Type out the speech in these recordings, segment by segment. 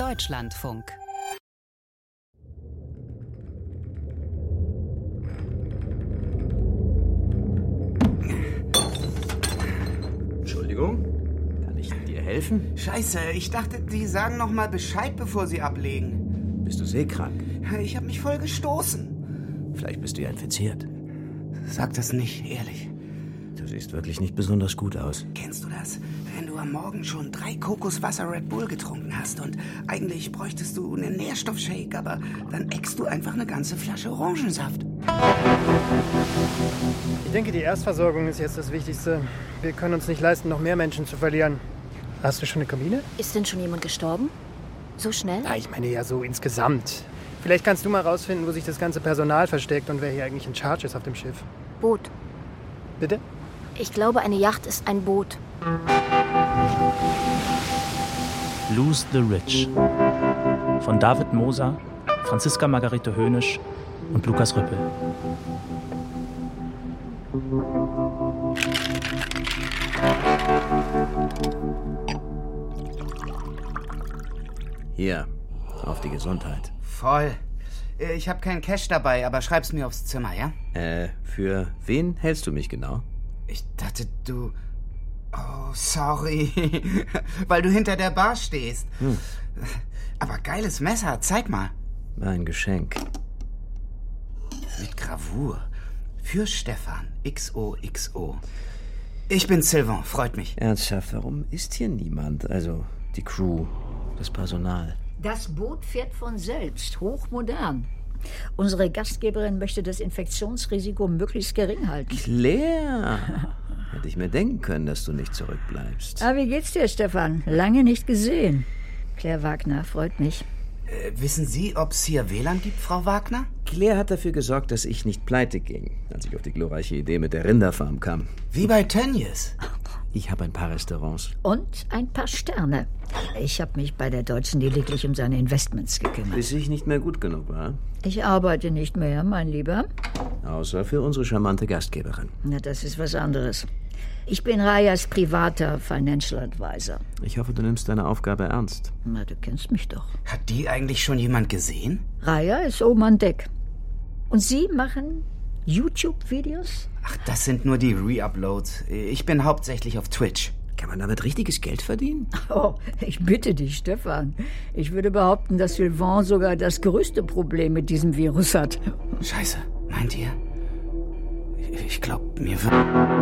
Deutschlandfunk. Entschuldigung, kann ich dir helfen? Scheiße, ich dachte, die sagen noch mal Bescheid, bevor sie ablegen. Bist du seekrank? Ich habe mich voll gestoßen. Vielleicht bist du ja infiziert. Sag das nicht, ehrlich. Du siehst wirklich nicht besonders gut aus. Kennst du das? Wenn du am Morgen schon 3 Kokoswasser Red Bull getrunken hast und eigentlich bräuchtest du einen Nährstoffshake, aber dann eckst du einfach eine ganze Flasche Orangensaft. Ich denke, die Erstversorgung ist jetzt das Wichtigste. Wir können uns nicht leisten, noch mehr Menschen zu verlieren. Hast du schon eine Kabine? Ist denn schon jemand gestorben? So schnell? Na, ich meine ja so insgesamt. Vielleicht kannst du mal rausfinden, wo sich das ganze Personal versteckt und wer hier eigentlich in Charge ist auf dem Schiff. Boot. Bitte? Ich glaube, eine Yacht ist ein Boot. Lose the Rich von David Moser, Franziska Margarete Höhnisch und Lukas Rüppel. Hier, auf die Gesundheit. Voll. Ich habe keinen Cash dabei, aber schreib's mir aufs Zimmer, ja? Für wen hältst du mich genau? Ich dachte, du... Oh, sorry. Weil du hinter der Bar stehst. Aber geiles Messer, zeig mal. Ein Geschenk. Mit Gravur. Für Stefan. XOXO. Ich bin Sylvain, freut mich. Ernsthaft, warum ist hier niemand? Also die Crew, das Personal. Das Boot fährt von selbst, hochmodern. Unsere Gastgeberin möchte das Infektionsrisiko möglichst gering halten. Claire! Hätte ich mir denken können, dass du nicht zurückbleibst. Ah, wie geht's dir, Stefan? Lange nicht gesehen. Claire Wagner, freut mich. Wissen Sie, ob es hier WLAN gibt, Frau Wagner? Claire hat dafür gesorgt, dass ich nicht pleite ging, als ich auf die glorreiche Idee mit der Rinderfarm kam. Wie bei Tönnies. Ich habe ein paar Restaurants. Und ein paar Sterne. Ich habe mich bei der Deutschen lediglich um seine Investments gekümmert. Bis ich nicht mehr gut genug war. Ich arbeite nicht mehr, mein Lieber. Außer für unsere charmante Gastgeberin. Na, das ist was anderes. Ich bin Rayas privater Financial Advisor. Ich hoffe, du nimmst deine Aufgabe ernst. Na, du kennst mich doch. Hat die eigentlich schon jemand gesehen? Raya ist oben an Deck. Und Sie machen YouTube-Videos? Ach, das sind nur die Re-Uploads. Ich bin hauptsächlich auf Twitch. Kann man damit richtiges Geld verdienen? Oh, ich bitte dich, Stefan. Ich würde behaupten, dass Sylvain sogar das größte Problem mit diesem Virus hat. Scheiße, meint ihr? Ich glaube, mir wird...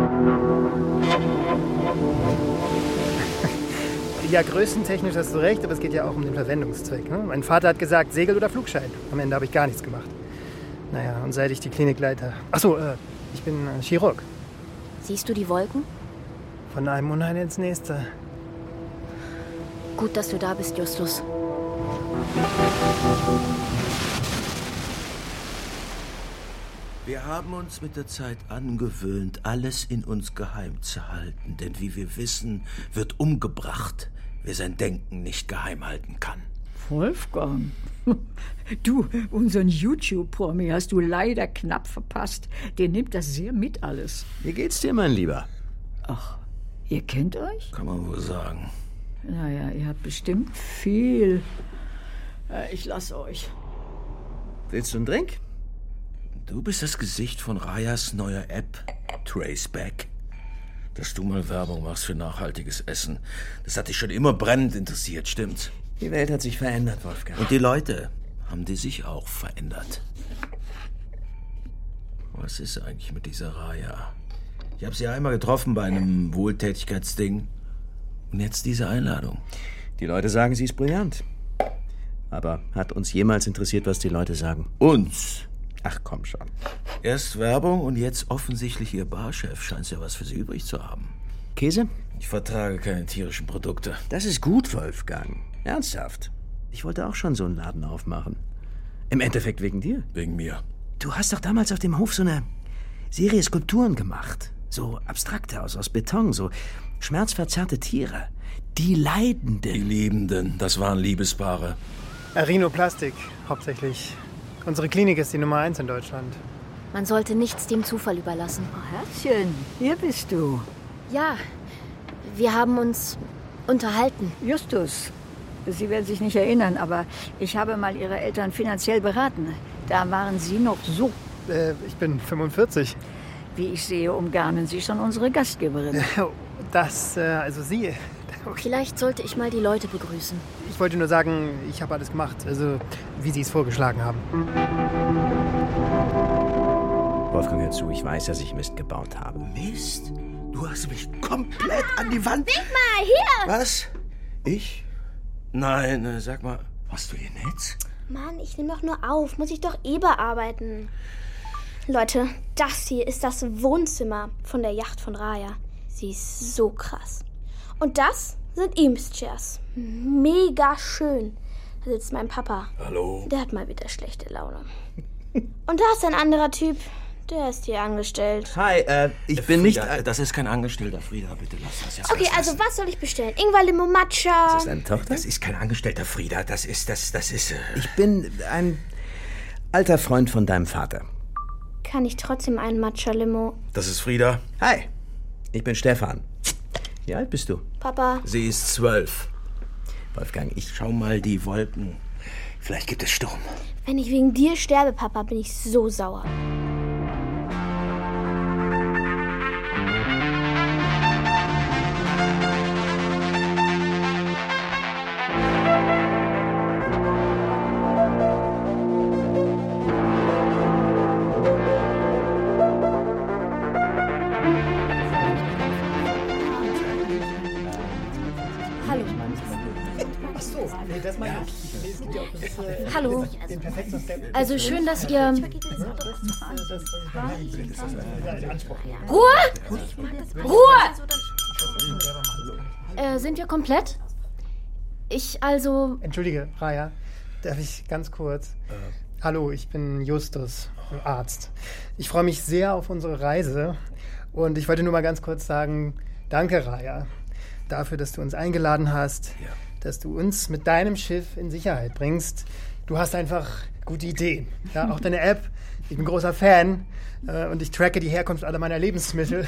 Ja, größentechnisch hast du recht, aber es geht ja auch um den Verwendungszweck. Ne? Mein Vater hat gesagt, Segel- oder Flugschein. Am Ende habe ich gar nichts gemacht. Naja, und seit ich die Klinik leite... Achso, ich bin Chirurg. Siehst du die Wolken? Von einem Unheil ins nächste. Gut, dass du da bist, Justus. Wir haben uns mit der Zeit angewöhnt, alles in uns geheim zu halten. Denn wie wir wissen, wird umgebracht, wer sein Denken nicht geheim halten kann. Wolfgang, du, unseren YouTube-Promi hast du leider knapp verpasst. Der nimmt das sehr mit alles. Wie geht's dir, mein Lieber? Ach, ihr kennt euch? Kann man wohl sagen. Naja, ihr habt bestimmt viel. Ich lasse euch. Willst du einen Drink? Du bist das Gesicht von Rayas neuer App, Traceback. Dass du mal Werbung machst für nachhaltiges Essen, das hat dich schon immer brennend interessiert, stimmt's? Die Welt hat sich verändert, Wolfgang. Und die Leute, haben die sich auch verändert? Was ist eigentlich mit dieser Raya? Ich habe sie einmal getroffen bei einem Wohltätigkeitsding. Und jetzt diese Einladung. Die Leute sagen, sie ist brillant. Aber hat uns jemals interessiert, was die Leute sagen? Uns? Ach, komm schon. Erst Werbung und jetzt offensichtlich ihr Barchef. Scheint ja was für sie übrig zu haben. Käse? Ich vertrage keine tierischen Produkte. Das ist gut, Wolfgang. Ernsthaft. Ich wollte auch schon so einen Laden aufmachen. Im Endeffekt wegen dir. Wegen mir. Du hast doch damals auf dem Hof so eine Serie Skulpturen gemacht. So abstrakte aus Beton, so schmerzverzerrte Tiere. Die Leidenden. Die Liebenden, das waren Liebespaare. Rhinoplastik, hauptsächlich. Unsere Klinik ist die Nummer 1 in Deutschland. Man sollte nichts dem Zufall überlassen. Oh, Herzchen, hier bist du. Ja, wir haben uns unterhalten. Justus, Sie werden sich nicht erinnern, aber ich habe mal Ihre Eltern finanziell beraten. Da waren Sie noch so. Ich bin 45. Wie ich sehe, umgarnen Sie schon unsere Gastgeberin. Also Sie. Okay. Vielleicht sollte ich mal die Leute begrüßen. Ich wollte nur sagen, ich habe alles gemacht, also wie Sie es vorgeschlagen haben. Wolfgang, hör zu, ich weiß, dass ich Mist gebaut habe. Mist? Du hast mich komplett an die Wand... Denk mal, hier! Was? Ich? Nein, sag mal, hast du ihr Netz? Mann, ich nehme doch nur auf. Muss ich doch bearbeiten. Leute, das hier ist das Wohnzimmer von der Yacht von Raya. Sie ist so krass. Und das sind Eames-Chairs. Mega schön. Da sitzt mein Papa. Hallo? Der hat mal wieder schlechte Laune. Und da ist ein anderer Typ. Der ist hier angestellt. Hi, ich bin nicht... Das ist kein Angestellter, Frieda. Bitte lass das jetzt. Okay, also was soll ich bestellen? Ingwer Limo Matcha? Ist das deine Tochter? Das ist kein Angestellter, Frieda. Das ist... Ich bin ein alter Freund von deinem Vater. Kann ich trotzdem einen Matcha-Limo? Das ist Frieda. Hi, ich bin Stefan. Wie alt bist du? Papa. Sie ist 12. Wolfgang, Schau mal die Wolken. Vielleicht gibt es Sturm. Wenn ich wegen dir sterbe, Papa, bin ich so sauer. Hallo. Also schön, dass ihr... Ruhe! Sind wir komplett? Entschuldige, Raya, darf ich ganz kurz? Hallo, ich bin Justus, Arzt. Ich freue mich sehr auf unsere Reise und ich wollte nur mal ganz kurz sagen, danke, Raya, dafür, dass du uns eingeladen hast, dass du uns mit deinem Schiff in Sicherheit bringst. Du hast einfach gute Ideen. Ja, auch deine App. Ich bin großer Fan und ich tracke die Herkunft aller meiner Lebensmittel.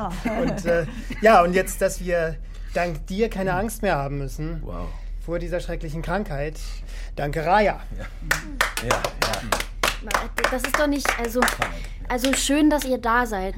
Und jetzt, dass wir dank dir keine Angst mehr haben müssen vor dieser schrecklichen Krankheit. Danke, Raya. Ja. Das ist doch nicht... Also schön, dass ihr da seid.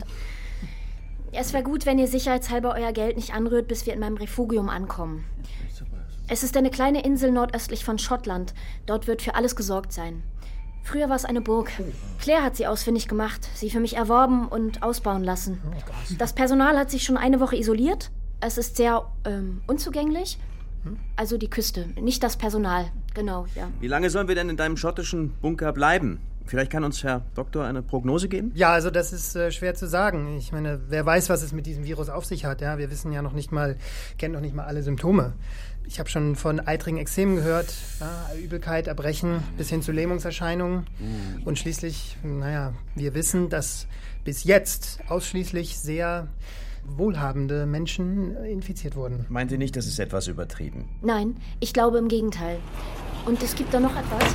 Es wäre gut, wenn ihr sicherheitshalber euer Geld nicht anrührt, bis wir in meinem Refugium ankommen. Es ist eine kleine Insel nordöstlich von Schottland. Dort wird für alles gesorgt sein. Früher war es eine Burg. Claire hat sie ausfindig gemacht, sie für mich erworben und ausbauen lassen. Das Personal hat sich schon eine Woche isoliert. Es ist sehr unzugänglich. Also die Küste, nicht das Personal. Genau, ja. Wie lange sollen wir denn in deinem schottischen Bunker bleiben? Vielleicht kann uns Herr Doktor eine Prognose geben? Ja, also das ist schwer zu sagen. Ich meine, wer weiß, was es mit diesem Virus auf sich hat. Ja, wir wissen ja kennen noch nicht mal alle Symptome. Ich habe schon von eitrigen Ekzemen gehört, Übelkeit, Erbrechen bis hin zu Lähmungserscheinungen. Und schließlich, wir wissen, dass bis jetzt ausschließlich sehr wohlhabende Menschen infiziert wurden. Meint ihr nicht, das ist etwas übertrieben? Nein, ich glaube im Gegenteil. Und es gibt da noch etwas.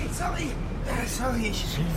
Sorry,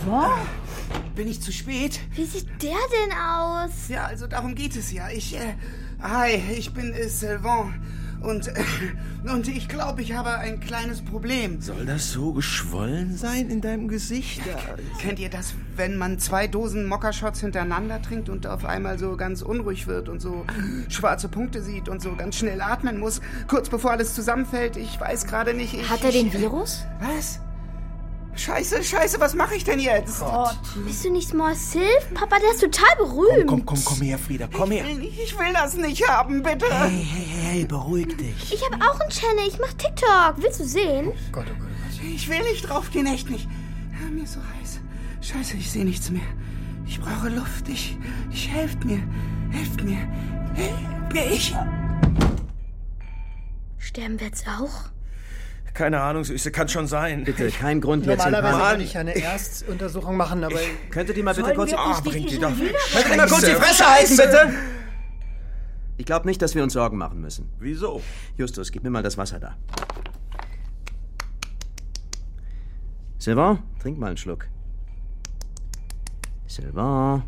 bin ich zu spät? Wie sieht der denn aus? Ja, also darum geht es ja. Hi, ich bin Sylvain. Und ich glaube, ich habe ein kleines Problem. Soll das so geschwollen sein in deinem Gesicht? Kennt ihr das, wenn man 2 Dosen Mokka-Shots hintereinander trinkt und auf einmal so ganz unruhig wird und so schwarze Punkte sieht und so ganz schnell atmen muss, kurz bevor alles zusammenfällt? Ich weiß gerade nicht. Hat er den Virus? Was? Scheiße, was mache ich denn jetzt? Gott. Bist du nicht Small Sylph? Papa, der ist total berühmt. Komm her, Frieda, komm her. Ich will das nicht haben, bitte. Hey, beruhig dich. Ich habe auch einen Channel, ich mache TikTok. Willst du sehen? Oh Gott. Ich will nicht draufgehen, echt nicht. Mir ist so heiß. Scheiße, ich sehe nichts mehr. Ich brauche Luft. Helft mir. Sterben wir jetzt auch? Keine Ahnung, Süße, kann schon sein. Bitte, kein Grund jetzt in Normalerweise Panik. würde ich eine Erstuntersuchung machen, aber... Könntet ihr mal bitte kurz... Bringt die doch weg. Könnt ihr mal kurz die Fresse halten, bitte? Ich glaube nicht, dass wir uns Sorgen machen müssen. Wieso? Justus, gib mir mal das Wasser da. Sylvain, trink mal einen Schluck. Sylvain.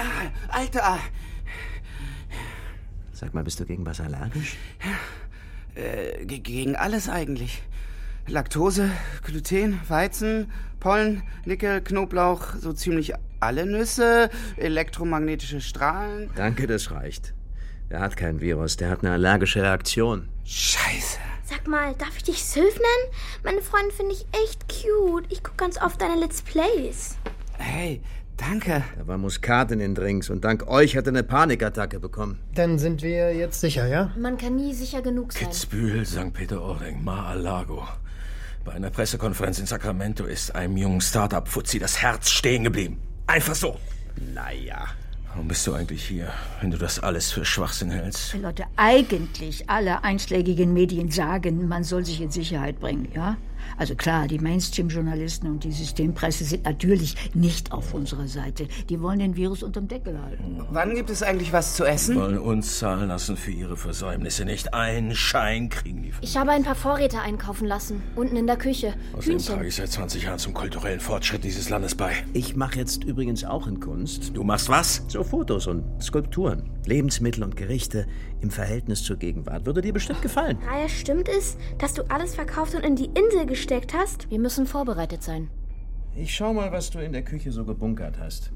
Alter. Sag mal, bist du gegen was allergisch? Gegen alles eigentlich. Laktose, Gluten, Weizen, Pollen, Nickel, Knoblauch, so ziemlich alle Nüsse, elektromagnetische Strahlen. Danke, das reicht. Der hat kein Virus, der hat eine allergische Reaktion. Scheiße. Sag mal, darf ich dich Sylph nennen? Meine Freundin finde ich echt cute. Ich gucke ganz oft deine Let's Plays. Hey, danke. Da war Muskat in den Drinks und dank euch hat er eine Panikattacke bekommen. Dann sind wir jetzt sicher, ja? Man kann nie sicher genug sein. Kitzbühel, St. Peter-Ording, Mar-a-Lago. Bei einer Pressekonferenz in Sacramento ist einem jungen Start-up-Fuzzi das Herz stehen geblieben. Einfach so. Naja. Warum bist du eigentlich hier, wenn du das alles für Schwachsinn hältst? Leute, eigentlich alle einschlägigen Medien sagen, man soll sich in Sicherheit bringen, ja? Also klar, die Mainstream-Journalisten und die Systempresse sind natürlich nicht auf unserer Seite. Die wollen den Virus unterm Deckel halten. Wann gibt es eigentlich was zu essen? Wollen uns zahlen lassen für ihre Versäumnisse. Nicht einen Schein kriegen die von. Ich habe ein paar Vorräte einkaufen lassen, unten in der Küche. Außerdem trage ich seit 20 Jahren zum kulturellen Fortschritt dieses Landes bei. Ich mache jetzt übrigens auch in Kunst. Du machst was? So Fotos und Skulpturen. Lebensmittel und Gerichte im Verhältnis zur Gegenwart. Würde dir bestimmt gefallen. Raya, stimmt es, dass du alles verkauft und in die Insel gesteckt hast? Wir müssen vorbereitet sein. Ich schau mal, was du in der Küche so gebunkert hast.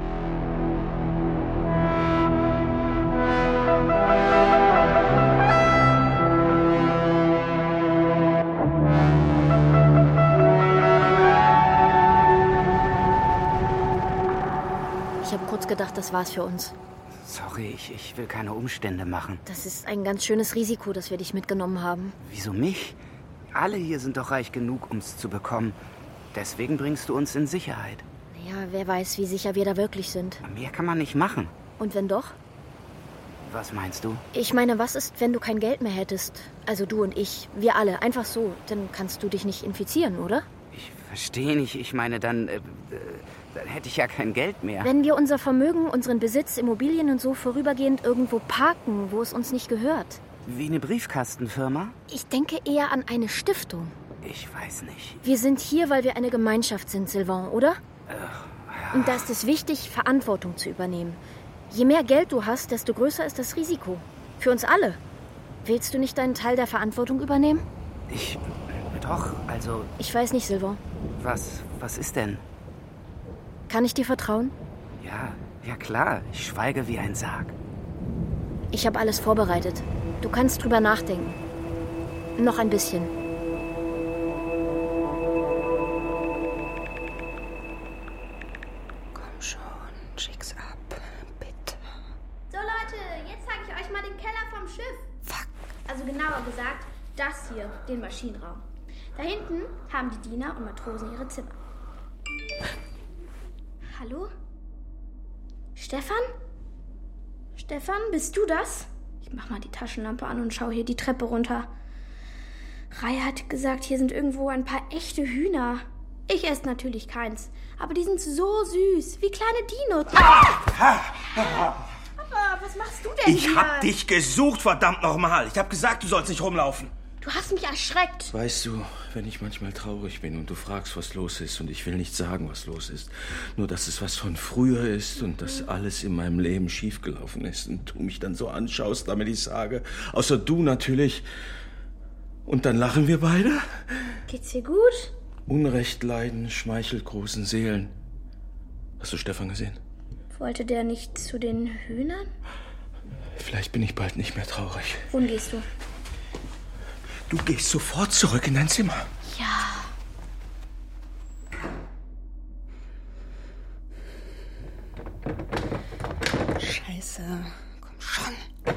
Ich habe kurz gedacht, das war's für uns. Sorry, ich will keine Umstände machen. Das ist ein ganz schönes Risiko, dass wir dich mitgenommen haben. Wieso mich? Alle hier sind doch reich genug, um's zu bekommen. Deswegen bringst du uns in Sicherheit. Naja, wer weiß, wie sicher wir da wirklich sind. Mehr kann man nicht machen. Und wenn doch? Was meinst du? Ich meine, was ist, wenn du kein Geld mehr hättest? Also du und ich, wir alle, einfach so. Dann kannst du dich nicht infizieren, oder? Ich verstehe nicht. Ich meine, dann hätte ich ja kein Geld mehr. Wenn wir unser Vermögen, unseren Besitz, Immobilien und so vorübergehend irgendwo parken, wo es uns nicht gehört. Wie eine Briefkastenfirma? Ich denke eher an eine Stiftung. Ich weiß nicht. Wir sind hier, weil wir eine Gemeinschaft sind, Sylvain, oder? Ja. Und da ist es wichtig, Verantwortung zu übernehmen. Je mehr Geld du hast, desto größer ist das Risiko. Für uns alle. Willst du nicht deinen Teil der Verantwortung übernehmen? Doch, also... Ich weiß nicht, Sylvain. Was ist denn? Kann ich dir vertrauen? Ja klar. Ich schweige wie ein Sarg. Ich habe alles vorbereitet. Du kannst drüber nachdenken. Noch ein bisschen. Komm schon, schick's ab. Bitte. So Leute, jetzt zeige ich euch mal den Keller vom Schiff. Fuck. Also genauer gesagt, das hier, den Maschinenraum. Da hinten haben die Diener und Matrosen ihre Zimmer. Hallo? Stefan? Stefan, bist du das? Ich mach mal die Taschenlampe an und schau hier die Treppe runter. Raya hat gesagt, hier sind irgendwo ein paar echte Hühner. Ich esse natürlich keins, aber die sind so süß, wie kleine Dinos. Papa, was machst du denn hier? Ich hab dich gesucht, verdammt nochmal. Ich hab gesagt, du sollst nicht rumlaufen. Du hast mich erschreckt. Weißt du, wenn ich manchmal traurig bin und du fragst, was los ist, und ich will nicht sagen, was los ist, nur dass es was von früher ist und dass alles in meinem Leben schiefgelaufen ist und du mich dann so anschaust, damit ich sage, außer du natürlich, und dann lachen wir beide? Geht's dir gut? Unrecht leiden schmeichelt großen Seelen. Hast du Stefan gesehen? Wollte der nicht zu den Hühnern? Vielleicht bin ich bald nicht mehr traurig. Wohin gehst du? Du gehst sofort zurück in dein Zimmer. Ja. Scheiße. Komm schon.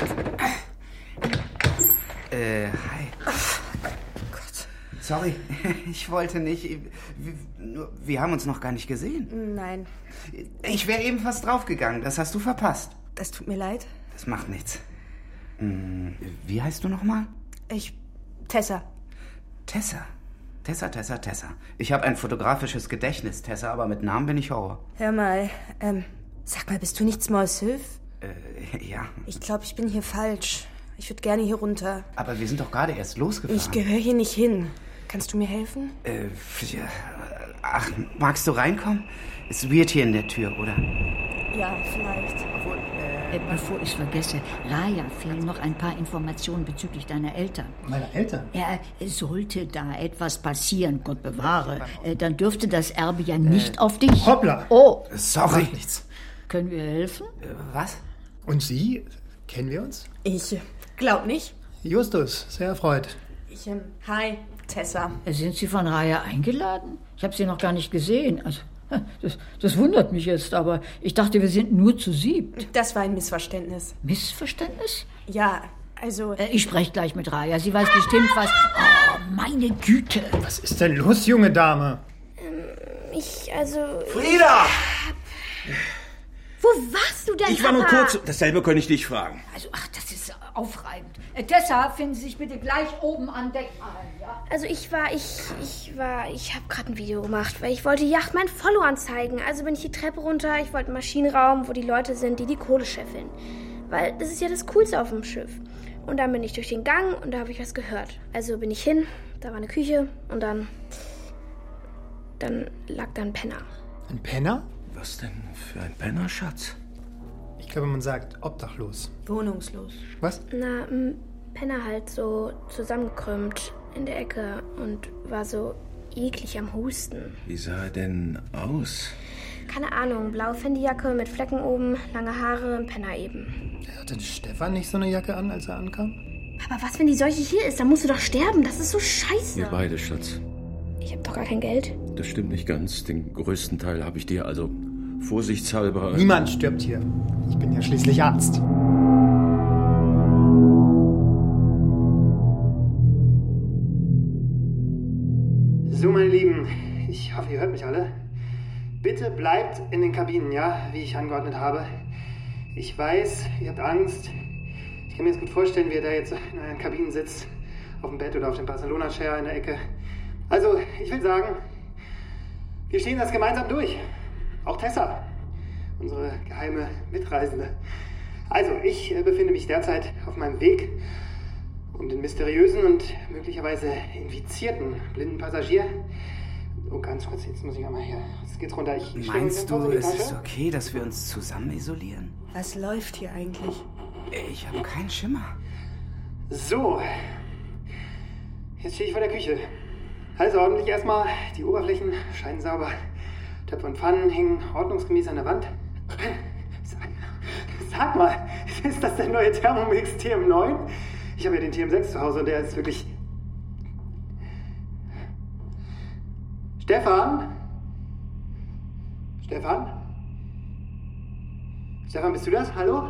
Hi. Gott. Sorry, ich wollte nicht. Wir haben uns noch gar nicht gesehen. Nein, Ich wäre eben fast draufgegangen. Das hast du verpasst. das tut mir leid. Das macht nichts. Wie heißt du nochmal? Tessa. Tessa. Tessa. Ich habe ein fotografisches Gedächtnis, Tessa, aber mit Namen bin ich Horror. Hör mal, sag mal, bist du nicht Small Sylph? Ja. Ich glaube, ich bin hier falsch. Ich würde gerne hier runter. Aber wir sind doch gerade erst losgefahren. Ich gehöre hier nicht hin. Kannst du mir helfen? Ja. Ach, magst du reinkommen? Ist weird hier in der Tür, oder? Ja, vielleicht. Obwohl, Bevor ich es vergesse, Raya, fehlen noch ein paar Informationen bezüglich deiner Eltern. Meine Eltern? Ja, sollte da etwas passieren, Gott bewahre, dann dürfte das Erbe ja nicht auf dich. Hoppla! Oh, Sorry. Macht nichts. können wir helfen? Was? Und Sie? Kennen wir uns? Ich glaub nicht. Justus, sehr erfreut. Hi, Tessa. Sind Sie von Raya eingeladen? Ich habe Sie noch gar nicht gesehen. Also, das wundert mich jetzt, aber ich dachte, wir sind nur zu siebt. Das war ein Missverständnis. Missverständnis? Ja, also... Ich spreche gleich mit Raya. Sie weiß bestimmt was. Oh, meine Güte. Was ist denn los, junge Dame? Frieda! Wo warst du denn, Ich war nur Papa? kurz... Dasselbe könnte ich dich fragen. Also, das ist aufreibend. Tessa, finden Sie sich bitte gleich oben an Deck ein, ja? Also ich habe gerade ein Video gemacht, weil ich wollte die Yacht meinen Followern zeigen. Also bin ich die Treppe runter, ich wollte einen Maschinenraum, wo die Leute sind, die Kohle scheffeln. Weil das ist ja das Coolste auf dem Schiff. Und dann bin ich durch den Gang und da habe ich was gehört. Also bin ich hin, da war eine Küche und dann lag da ein Penner. Ein Penner? Was denn für ein Penner, Schatz? Ich glaube, man sagt obdachlos. Wohnungslos. Was? Na, ein Penner halt so zusammengekrümmt in der Ecke und war so eklig am Husten. Wie sah er denn aus? Keine Ahnung, blaue Fendi-Jacke mit Flecken oben, lange Haare, ein Penner eben. Hatte Stefan nicht so eine Jacke an, als er ankam? Aber was, wenn die Seuche hier ist? Dann musst du doch sterben. Das ist so scheiße. Wir beide, Schatz. Ich habe doch gar kein Geld. Das stimmt nicht ganz. Den größten Teil habe ich dir, also vorsichtshalber... Niemand stirbt hier. Ich bin ja schließlich Arzt. So, meine Lieben, ich hoffe, ihr hört mich alle. Bitte bleibt in den Kabinen, ja, wie ich angeordnet habe. Ich weiß, ihr habt Angst. Ich kann mir jetzt gut vorstellen, wie ihr da jetzt in euren Kabinen sitzt. Auf dem Bett oder auf dem Barcelona-Chair in der Ecke. Also, ich will sagen, wir stehen das gemeinsam durch. Auch Tessa, unsere geheime Mitreisende. Also, ich befinde mich derzeit auf meinem Weg, um den mysteriösen und möglicherweise infizierten blinden Passagier... Oh, ganz kurz, jetzt muss ich einmal hier. Jetzt geht's runter. Meinst du, es ist okay, dass wir uns zusammen isolieren? Was läuft hier eigentlich? Ich habe keinen Schimmer. So, jetzt stehe ich vor der Küche. Alles ordentlich erstmal. Die Oberflächen scheinen sauber. Töpfe und Pfannen hängen ordnungsgemäß an der Wand. Sag mal, ist das der neue Thermomix TM9? Ich habe ja den TM6 zu Hause und der ist wirklich... Stefan? Stefan? Stefan, bist du das? Hallo?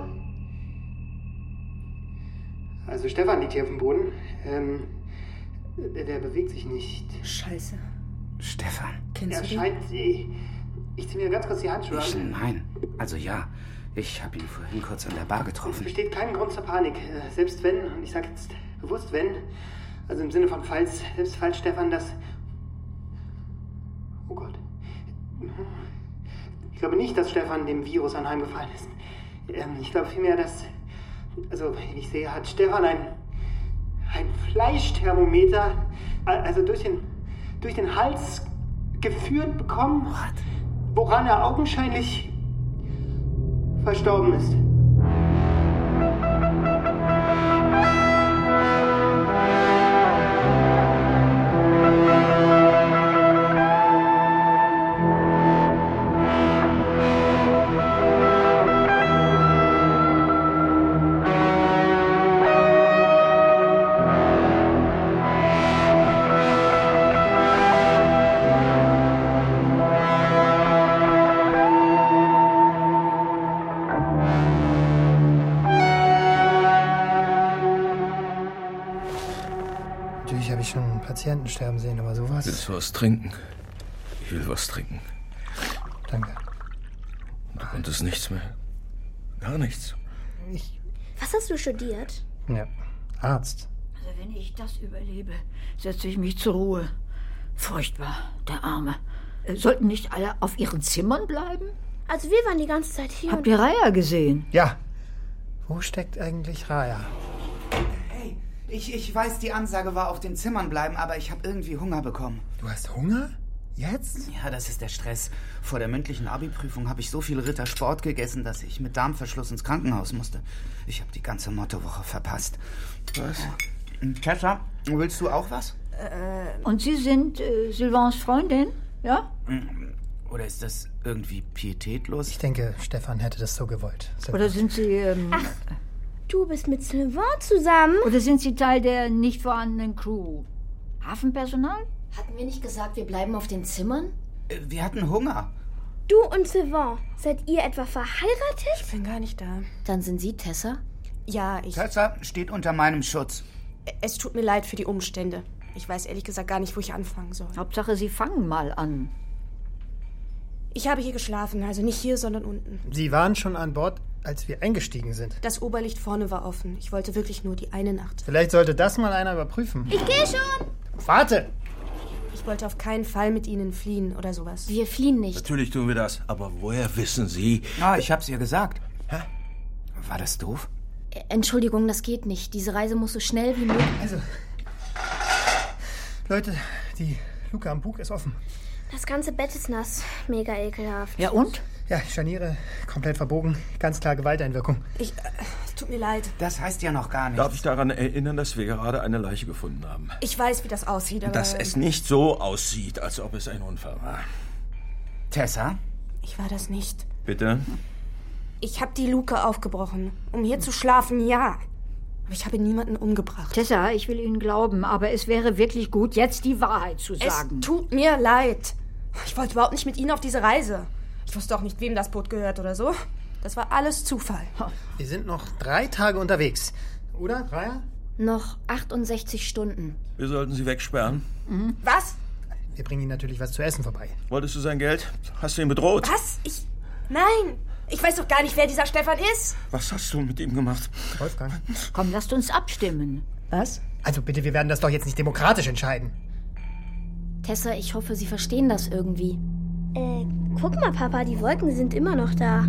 Also Stefan liegt hier auf dem Boden. Der bewegt sich nicht. Scheiße. Stefan. Kennst du den? Scheint... Ich ziehe mir ganz kurz die Handschuhe an. Nein. Also ja, ich habe ihn vorhin kurz an der Bar Es getroffen. besteht kein Grund zur Panik. Selbst wenn, und ich sage jetzt bewusst wenn, also im Sinne von falls, selbst falls Stefan das... Oh Gott. Ich glaube nicht, dass Stefan dem Virus anheimgefallen ist. Ich glaube vielmehr, dass... Also, wie ich sehe, hat Stefan ein Fleischthermometer, also durch den Hals geführt bekommen, woran er augenscheinlich verstorben ist. Natürlich habe ich schon Patienten sterben sehen, aber sowas... Willst du was trinken? Ich will was trinken. Danke. Du konntest nichts mehr. Gar nichts. Was hast du studiert? Ja, Arzt. Also wenn ich das überlebe, setze ich mich zur Ruhe. Furchtbar, der Arme. Sollten nicht alle auf ihren Zimmern bleiben? Also wir waren die ganze Zeit hier. Habt ihr Raya gesehen? Ja. Wo steckt eigentlich Raya? Hey, ich weiß, die Ansage war auf den Zimmern bleiben, aber ich habe irgendwie Hunger bekommen. Du hast Hunger? Jetzt? Ja, das ist der Stress. Vor der mündlichen Abi-Prüfung habe ich so viel Ritter Sport gegessen, dass ich mit Darmverschluss ins Krankenhaus musste. Ich habe die ganze Mottowoche verpasst. Was? Tessa, willst du auch was? Und Sie sind Sylvains Freundin, ja? Oder ist das irgendwie pietätlos? Ich denke, Stefan hätte das so gewollt. Oder sind Sie... Du bist mit Sylvain zusammen? Oder sind Sie Teil der nicht vorhandenen Crew? Hafenpersonal? Hatten wir nicht gesagt, wir bleiben auf den Zimmern? Wir hatten Hunger. Du und Sylvain, seid ihr etwa verheiratet? Ich bin gar nicht da. Dann sind Sie Tessa? Ja, Tessa steht unter meinem Schutz. Es tut mir leid für die Umstände. Ich weiß ehrlich gesagt gar nicht, wo ich anfangen soll. Hauptsache, Sie fangen mal an. Ich habe hier geschlafen, also nicht hier, sondern unten. Sie waren schon an Bord, als wir eingestiegen sind. Das Oberlicht vorne war offen. Ich wollte wirklich nur die eine Nacht. Vielleicht sollte das mal einer überprüfen. Ich gehe schon! Warte! Ich wollte auf keinen Fall mit Ihnen fliehen oder sowas. Wir fliehen nicht. Natürlich tun wir das. Aber woher wissen Sie? Ah, ich hab's ihr gesagt. Hä? War das doof? Entschuldigung, das geht nicht. Diese Reise muss so schnell wie möglich... Also, Leute, die Luke am Bug ist offen. Das ganze Bett ist nass. Mega ekelhaft. Ja, und? Ja, Scharniere komplett verbogen. Ganz klar Gewalteinwirkung. Es tut mir leid. Das heißt ja noch gar nichts. Darf ich daran erinnern, dass wir gerade eine Leiche gefunden haben? Ich weiß, wie das aussieht, aber... Dass es nicht so aussieht, als ob es ein Unfall war. Tessa? Ich war das nicht. Bitte? Ich habe die Luke aufgebrochen. Um hier zu schlafen, ja. Aber ich habe niemanden umgebracht. Tessa, ich will Ihnen glauben, aber es wäre wirklich gut, jetzt die Wahrheit zu sagen. Es tut mir leid. Ich wollte überhaupt nicht mit Ihnen auf diese Reise. Ich wusste auch nicht, wem das Boot gehört oder so. Das war alles Zufall. Wir sind noch 3 Tage unterwegs. Oder, Raya? Noch 68 Stunden. Wir sollten Sie wegsperren. Was? Wir bringen Ihnen natürlich was zu essen vorbei. Wolltest du sein Geld? Hast du ihn bedroht? Was? Nein! Ich weiß doch gar nicht, wer dieser Stefan ist. Was hast du mit ihm gemacht? Wolfgang? Komm, lasst uns abstimmen. Was? Also bitte, wir werden das doch jetzt nicht demokratisch entscheiden. Tessa, ich hoffe, Sie verstehen das irgendwie. Guck mal, Papa, die Wolken sind immer noch da.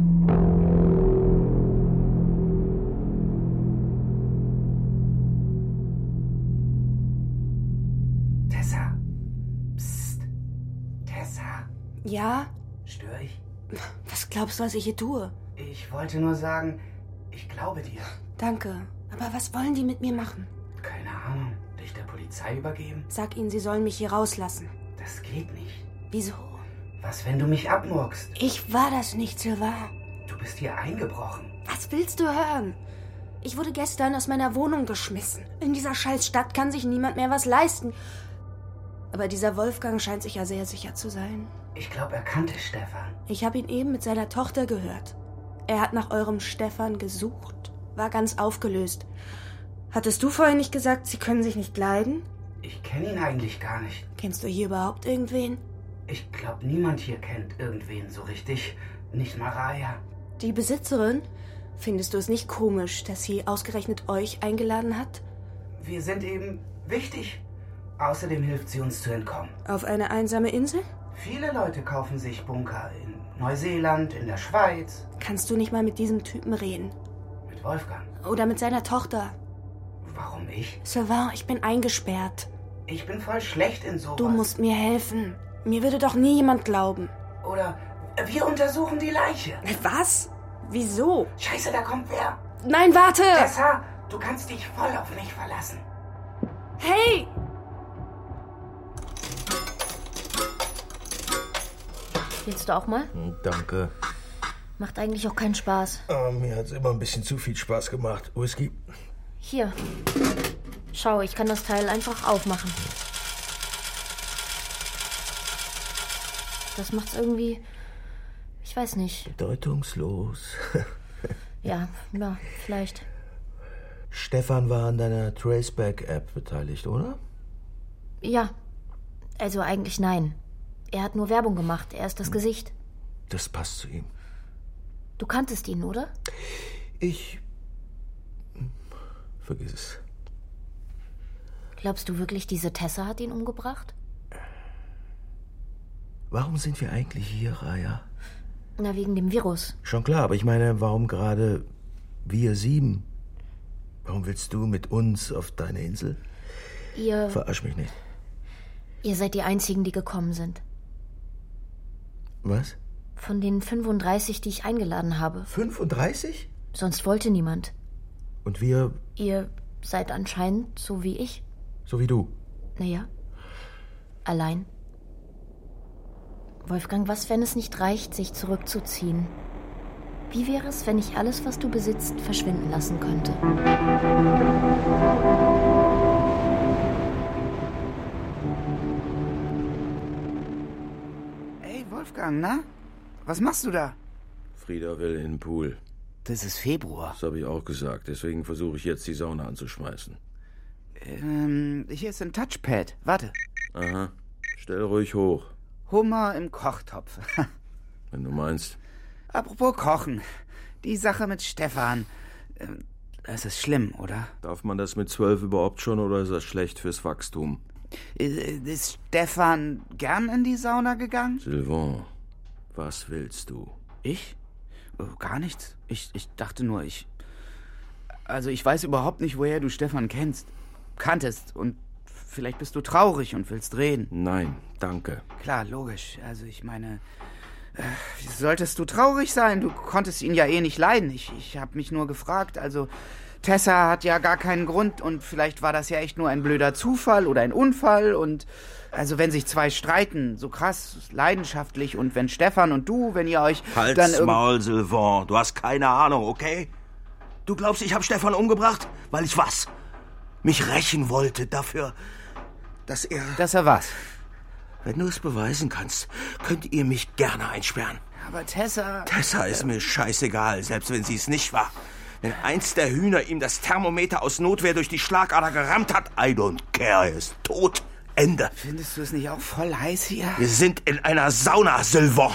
Tessa. Psst. Tessa. Ja? Störe ich? Was glaubst du, was ich hier tue? Ich wollte nur sagen, ich glaube dir. Danke. Aber was wollen die mit mir machen? Keine Ahnung. Dich der Polizei übergeben? Sag ihnen, sie sollen mich hier rauslassen. Das geht nicht. Wieso? Was, wenn du mich abmurkst? Ich war das nicht, Sylvain. Du bist hier eingebrochen. Was willst du hören? Ich wurde gestern aus meiner Wohnung geschmissen. In dieser scheiß Stadt kann sich niemand mehr was leisten. Aber dieser Wolfgang scheint sich ja sehr sicher zu sein. Ich glaube, er kannte Stefan. Ich habe ihn eben mit seiner Tochter gehört. Er hat nach eurem Stefan gesucht. War ganz aufgelöst. Hattest du vorhin nicht gesagt, sie können sich nicht leiden? Ich kenne ihn eigentlich gar nicht. Kennst du hier überhaupt irgendwen? Ich glaube, niemand hier kennt irgendwen so richtig. Nicht mal Raya. Die Besitzerin? Findest du es nicht komisch, dass sie ausgerechnet euch eingeladen hat? Wir sind eben wichtig. Außerdem hilft sie uns zu entkommen. Auf eine einsame Insel? Viele Leute kaufen sich Bunker in Neuseeland, in der Schweiz. Kannst du nicht mal mit diesem Typen reden? Mit Wolfgang. Oder mit seiner Tochter? Warum ich? Sylvain, ich bin eingesperrt. Ich bin voll schlecht in sowas. Du musst mir helfen. Mir würde doch nie jemand glauben. Oder wir untersuchen die Leiche. Was? Wieso? Scheiße, da kommt wer. Nein, warte! Tessa, du kannst dich voll auf mich verlassen. Hey! Willst du auch mal? Danke. Macht eigentlich auch keinen Spaß. Mir hat's immer ein bisschen zu viel Spaß gemacht. Whisky? Hier. Schau, ich kann das Teil einfach aufmachen. Das macht's irgendwie... Ich weiß nicht. Bedeutungslos. Ja, vielleicht. Stefan war an deiner Traceback-App beteiligt, oder? Ja. Also eigentlich nein. Er hat nur Werbung gemacht. Er ist das Gesicht. Das passt zu ihm. Du kanntest ihn, oder? Vergiss es. Glaubst du wirklich, diese Tessa hat ihn umgebracht? Warum sind wir eigentlich hier, Raya? Na, wegen dem Virus. Schon klar, aber ich meine, warum gerade wir 7? Warum willst du mit uns auf deine Insel? Ihr Verarsch mich nicht. seid die Einzigen, die gekommen sind. Was? Von den 35, die ich eingeladen habe. 35? Sonst wollte niemand. Und wir... Ihr seid anscheinend so wie ich. So wie du? Naja, allein. Wolfgang, was, wenn es nicht reicht, sich zurückzuziehen? Wie wäre es, wenn ich alles, was du besitzt, verschwinden lassen könnte? Hey, Wolfgang, na? Was machst du da? Frieda will in den Pool. Das ist Februar. Das habe ich auch gesagt. Deswegen versuche ich jetzt, die Sauna anzuschmeißen. Hier ist ein Touchpad. Warte. Aha. Stell ruhig hoch. Hummer im Kochtopf. Wenn du meinst. Apropos Kochen. Die Sache mit Stefan. Das ist schlimm, oder? Darf man das mit 12 überhaupt schon oder ist das schlecht fürs Wachstum? Ist Stefan gern in die Sauna gegangen? Sylvain, was willst du? Ich? Gar nichts. Ich dachte nur, Also ich weiß überhaupt nicht, woher du Stefan kanntest. Und vielleicht bist du traurig und willst reden. Nein, danke. Klar, logisch. Also ich meine... Wie solltest du traurig sein? Du konntest ihn ja eh nicht leiden. Ich habe mich nur gefragt. Also Tessa hat ja gar keinen Grund und vielleicht war das ja echt nur ein blöder Zufall oder ein Unfall. Und also wenn sich zwei streiten, so krass, leidenschaftlich und wenn Stefan und du, wenn ihr euch Halt's Maul, Sylvain. Du hast keine Ahnung, okay? Du glaubst, ich habe Stefan umgebracht? Weil ich was? Mich rächen wollte dafür, dass er... Dass er was? Wenn du es beweisen kannst, könnt ihr mich gerne einsperren. Aber Tessa... Tessa ist mir scheißegal, selbst wenn sie es nicht war. Wenn eins der Hühner ihm das Thermometer aus Notwehr durch die Schlagader gerammt hat, I don't care, er ist tot. Ende. Findest du es nicht auch voll heiß hier? Wir sind in einer Sauna, Sylvain.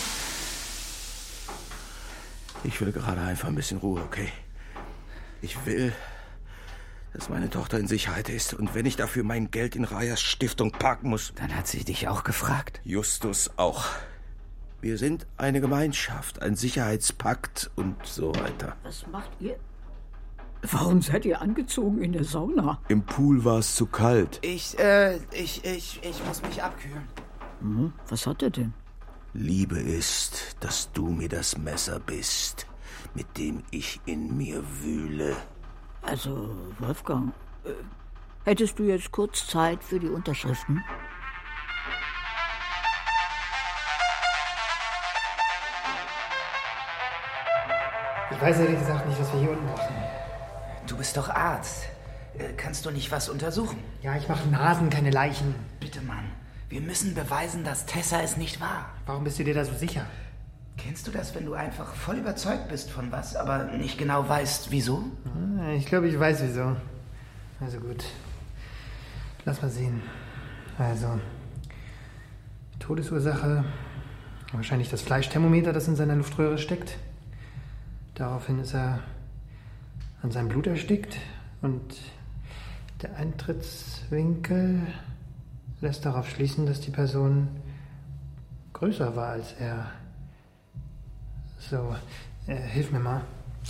Ich will gerade einfach ein bisschen Ruhe, okay? Ich will, dass meine Tochter in Sicherheit ist. Und wenn ich dafür mein Geld in Rayas Stiftung parken muss... Dann hat sie dich auch gefragt. Justus auch. Wir sind eine Gemeinschaft, ein Sicherheitspakt und so weiter. Was macht ihr? Warum seid ihr angezogen in der Sauna? Im Pool war es zu kalt. Ich muss mich abkühlen. Mhm. Was hat er denn? Liebe ist, dass du mir das Messer bist, mit dem ich in mir wühle. Also, Wolfgang, hättest du jetzt kurz Zeit für die Unterschriften? Ich weiß ehrlich gesagt nicht, was wir hier unten machen. Du bist doch Arzt. Kannst du nicht was untersuchen? Ja, ich mache Nasen, keine Leichen. Bitte, Mann. Wir müssen beweisen, dass Tessa es nicht war. Warum bist du dir da so sicher? Kennst du das, wenn du einfach voll überzeugt bist von was, aber nicht genau weißt, wieso? Ich glaube, ich weiß, wieso. Also gut. Lass mal sehen. Also, Todesursache, wahrscheinlich das Fleischthermometer, das in seiner Luftröhre steckt. Daraufhin ist er an seinem Blut erstickt und der Eintrittswinkel lässt darauf schließen, dass die Person größer war als er. So, hilf mir mal.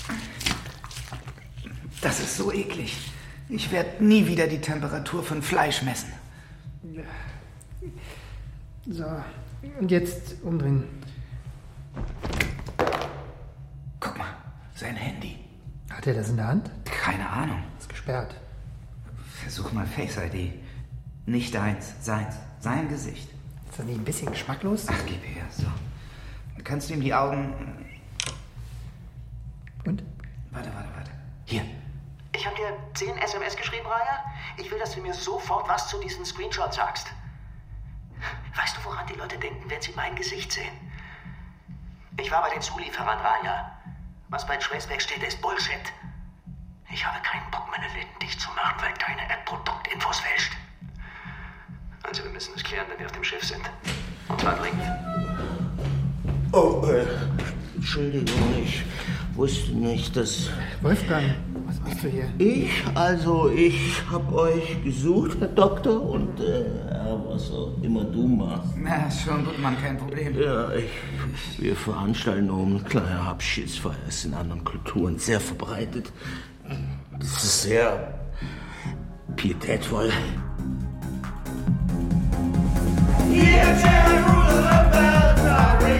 Das ist so eklig. Ich werde nie wieder die Temperatur von Fleisch messen. So, und jetzt umdrehen. Guck mal, sein Handy. Hat er das in der Hand? Keine Ahnung. Ist gesperrt. Versuch mal Face ID. Nicht deins, seins. Sein Gesicht. Ist das nicht ein bisschen geschmacklos? Ach, gib her, so. Kannst du ihm die Augen... Und? Warte. Hier. Ich habe dir 10 SMS geschrieben, Raya. Ich will, dass du mir sofort was zu diesem Screenshot sagst. Weißt du, woran die Leute denken, wenn sie mein Gesicht sehen? Ich war bei den Zulieferern, Raya. Was bei Traceback steht, ist Bullshit. Ich habe keinen Bock, meine Läden dicht zu machen, weil deine App Produktinfos fälscht. Also wir müssen es klären, wenn wir auf dem Schiff sind. Und zwar dringend. Oh, Entschuldigung, ich wusste nicht, dass... Wolfgang, was machst du hier? Ich hab euch gesucht, Herr Doktor, und was auch immer du machst. Na, schon gut, Mann, kein Problem. Ja, wir veranstalten um kleine Abschiedsfeier. Ist in anderen Kulturen sehr verbreitet. Das ist sehr pietätvoll. Yeah,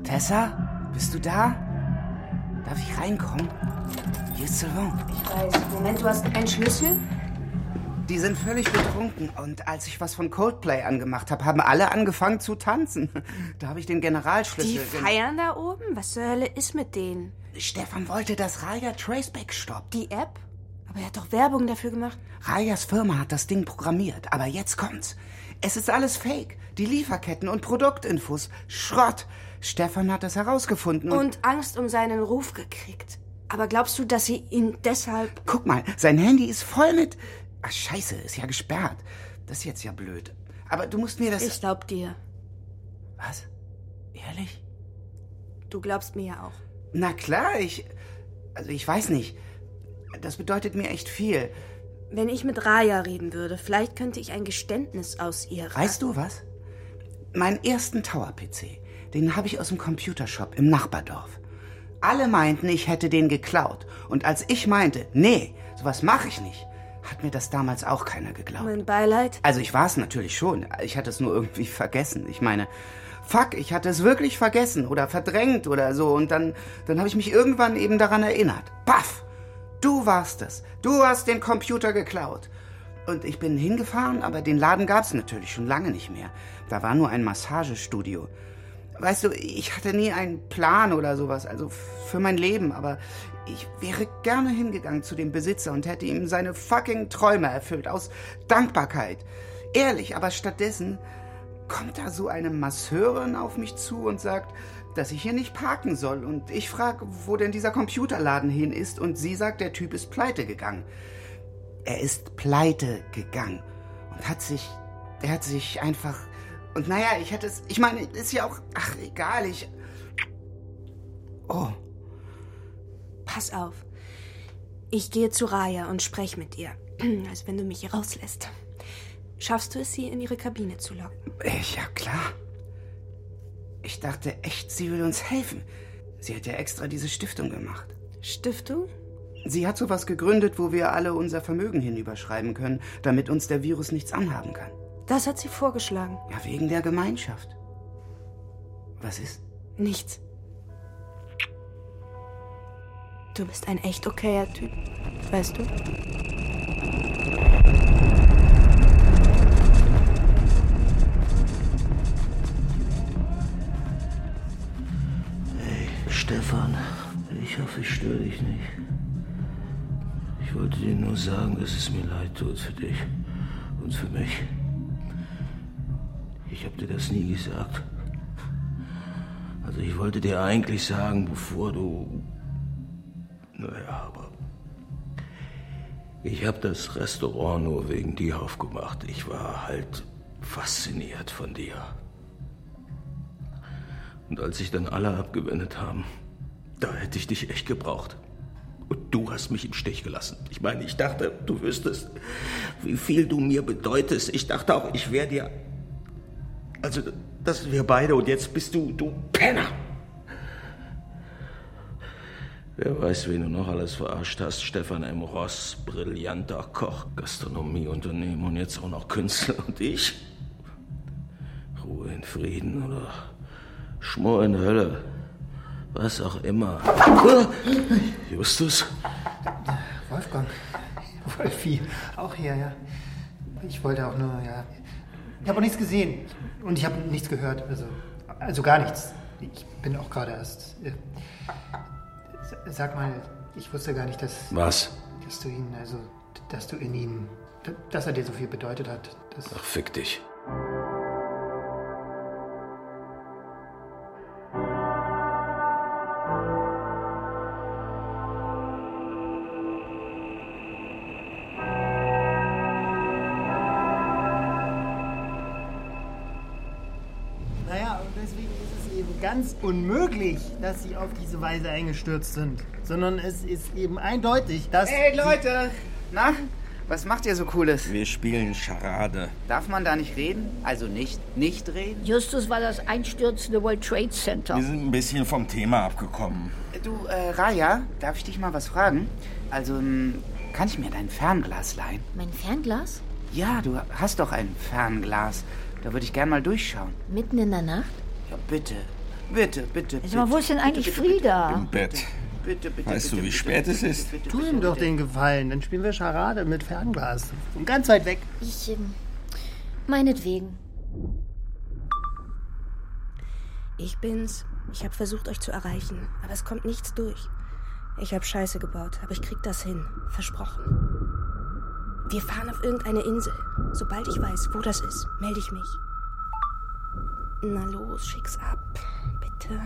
Tessa, bist du da? Darf ich reinkommen? Hier ist Sylvain. Ich weiß. Moment, du hast einen Schlüssel? Die sind völlig betrunken und als ich was von Coldplay angemacht habe, haben alle angefangen zu tanzen. Da habe ich den Generalschlüssel... Die feiern da oben? Was zur Hölle ist mit denen? Stefan wollte, dass Raya Traceback stoppt. Die App? Aber er hat doch Werbung dafür gemacht. Rayas Firma hat das Ding programmiert, aber jetzt kommt's. Es ist alles Fake. Die Lieferketten und Produktinfos. Schrott. Stefan hat das herausgefunden und Angst um seinen Ruf gekriegt. Aber glaubst du, dass sie ihn deshalb... Guck mal, sein Handy ist voll mit... Ach, scheiße, ist ja gesperrt. Das ist jetzt ja blöd. Aber du musst mir das... Ich glaub dir. Was? Ehrlich? Du glaubst mir ja auch. Na klar, ich weiß nicht. Das bedeutet mir echt viel. Wenn ich mit Raya reden würde, vielleicht könnte ich ein Geständnis aus ihr... Weißt du was? Meinen ersten Tower-PC, den habe ich aus dem Computershop im Nachbardorf. Alle meinten, ich hätte den geklaut. Und als ich meinte, nee, sowas mache ich nicht, hat mir das damals auch keiner geglaubt. Mein Beileid? Also ich war es natürlich schon. Ich hatte es nur irgendwie vergessen. Ich meine, fuck, ich hatte es wirklich vergessen oder verdrängt oder so. Und dann habe ich mich irgendwann eben daran erinnert. Paff! Du warst es. Du hast den Computer geklaut. Und ich bin hingefahren, aber den Laden gab es natürlich schon lange nicht mehr. Da war nur ein Massagestudio. Weißt du, ich hatte nie einen Plan oder sowas, also für mein Leben, aber ich wäre gerne hingegangen zu dem Besitzer und hätte ihm seine fucking Träume erfüllt, aus Dankbarkeit. Ehrlich, aber stattdessen kommt da so eine Masseurin auf mich zu und sagt, dass ich hier nicht parken soll. Und ich frage, wo denn dieser Computerladen hin ist, und sie sagt, der Typ ist pleite gegangen. Er ist pleite gegangen und er hat sich einfach... Und naja, ich meine, ist ja auch, ach, egal, Oh. Pass auf. Ich gehe zu Raya und spreche mit ihr. Also wenn du mich hier rauslässt. Schaffst du es, sie in ihre Kabine zu locken? Ja, klar. Ich dachte echt, sie will uns helfen. Sie hat ja extra diese Stiftung gemacht. Stiftung? Sie hat sowas gegründet, wo wir alle unser Vermögen hinüberschreiben können, damit uns der Virus nichts anhaben kann. Das hat sie vorgeschlagen. Ja, wegen der Gemeinschaft. Was ist? Nichts. Du bist ein echt okayer Typ, weißt du? Hey, Stefan, ich hoffe, ich störe dich nicht. Ich wollte dir nur sagen, dass es mir leid tut für dich und für mich. Ich habe dir das nie gesagt. Also ich wollte dir eigentlich sagen, bevor du... Naja, aber... Ich habe das Restaurant nur wegen dir aufgemacht. Ich war halt fasziniert von dir. Und als sich dann alle abgewendet haben, da hätte ich dich echt gebraucht. Und du hast mich im Stich gelassen. Ich meine, ich dachte, du wüsstest, wie viel du mir bedeutest. Ich dachte auch, ich wäre dir... Also, das sind wir beide und jetzt bist du Penner. Wer weiß, wen du noch alles verarscht hast. Stefan M. Ross, brillanter Koch, Gastronomieunternehmen und jetzt auch noch Künstler. Und ich? Ruhe in Frieden oder Schmor in Hölle. Was auch immer. Justus? Wolfgang. Wolfi. Auch hier, ja. Ich wollte auch nur, ja. Ich habe auch nichts gesehen. Und ich habe nichts gehört. Also gar nichts. Ich bin auch gerade erst... Sag mal, ich wusste gar nicht, dass... Was? Dass du in ihm... Dass er dir so viel bedeutet hat. Ach, fick dich. Ganz unmöglich, dass sie auf diese Weise eingestürzt sind. Sondern es ist eben eindeutig, dass... Hey Leute! Na, was macht ihr so Cooles? Wir spielen Charade. Darf man da nicht reden? Also nicht reden? Justus war das einstürzende World Trade Center. Wir sind ein bisschen vom Thema abgekommen. Du, Raya, darf ich dich mal was fragen? Also, kann ich mir dein Fernglas leihen? Mein Fernglas? Ja, du hast doch ein Fernglas. Da würde ich gern mal durchschauen. Mitten in der Nacht? Ja, bitte. Bitte, bitte. Sag mal, wo ist denn eigentlich Frieda? Im Bett. Bitte, Weißt du, wie spät es ist? Tu ihm doch den Gefallen, dann spielen wir Charade mit Fernglas. Von ganz weit weg. Meinetwegen. Ich bin's. Ich habe versucht, euch zu erreichen, aber es kommt nichts durch. Ich habe Scheiße gebaut, aber ich krieg das hin. Versprochen. Wir fahren auf irgendeine Insel. Sobald ich weiß, wo das ist, melde ich mich. Na los, schick's ab. Bitte.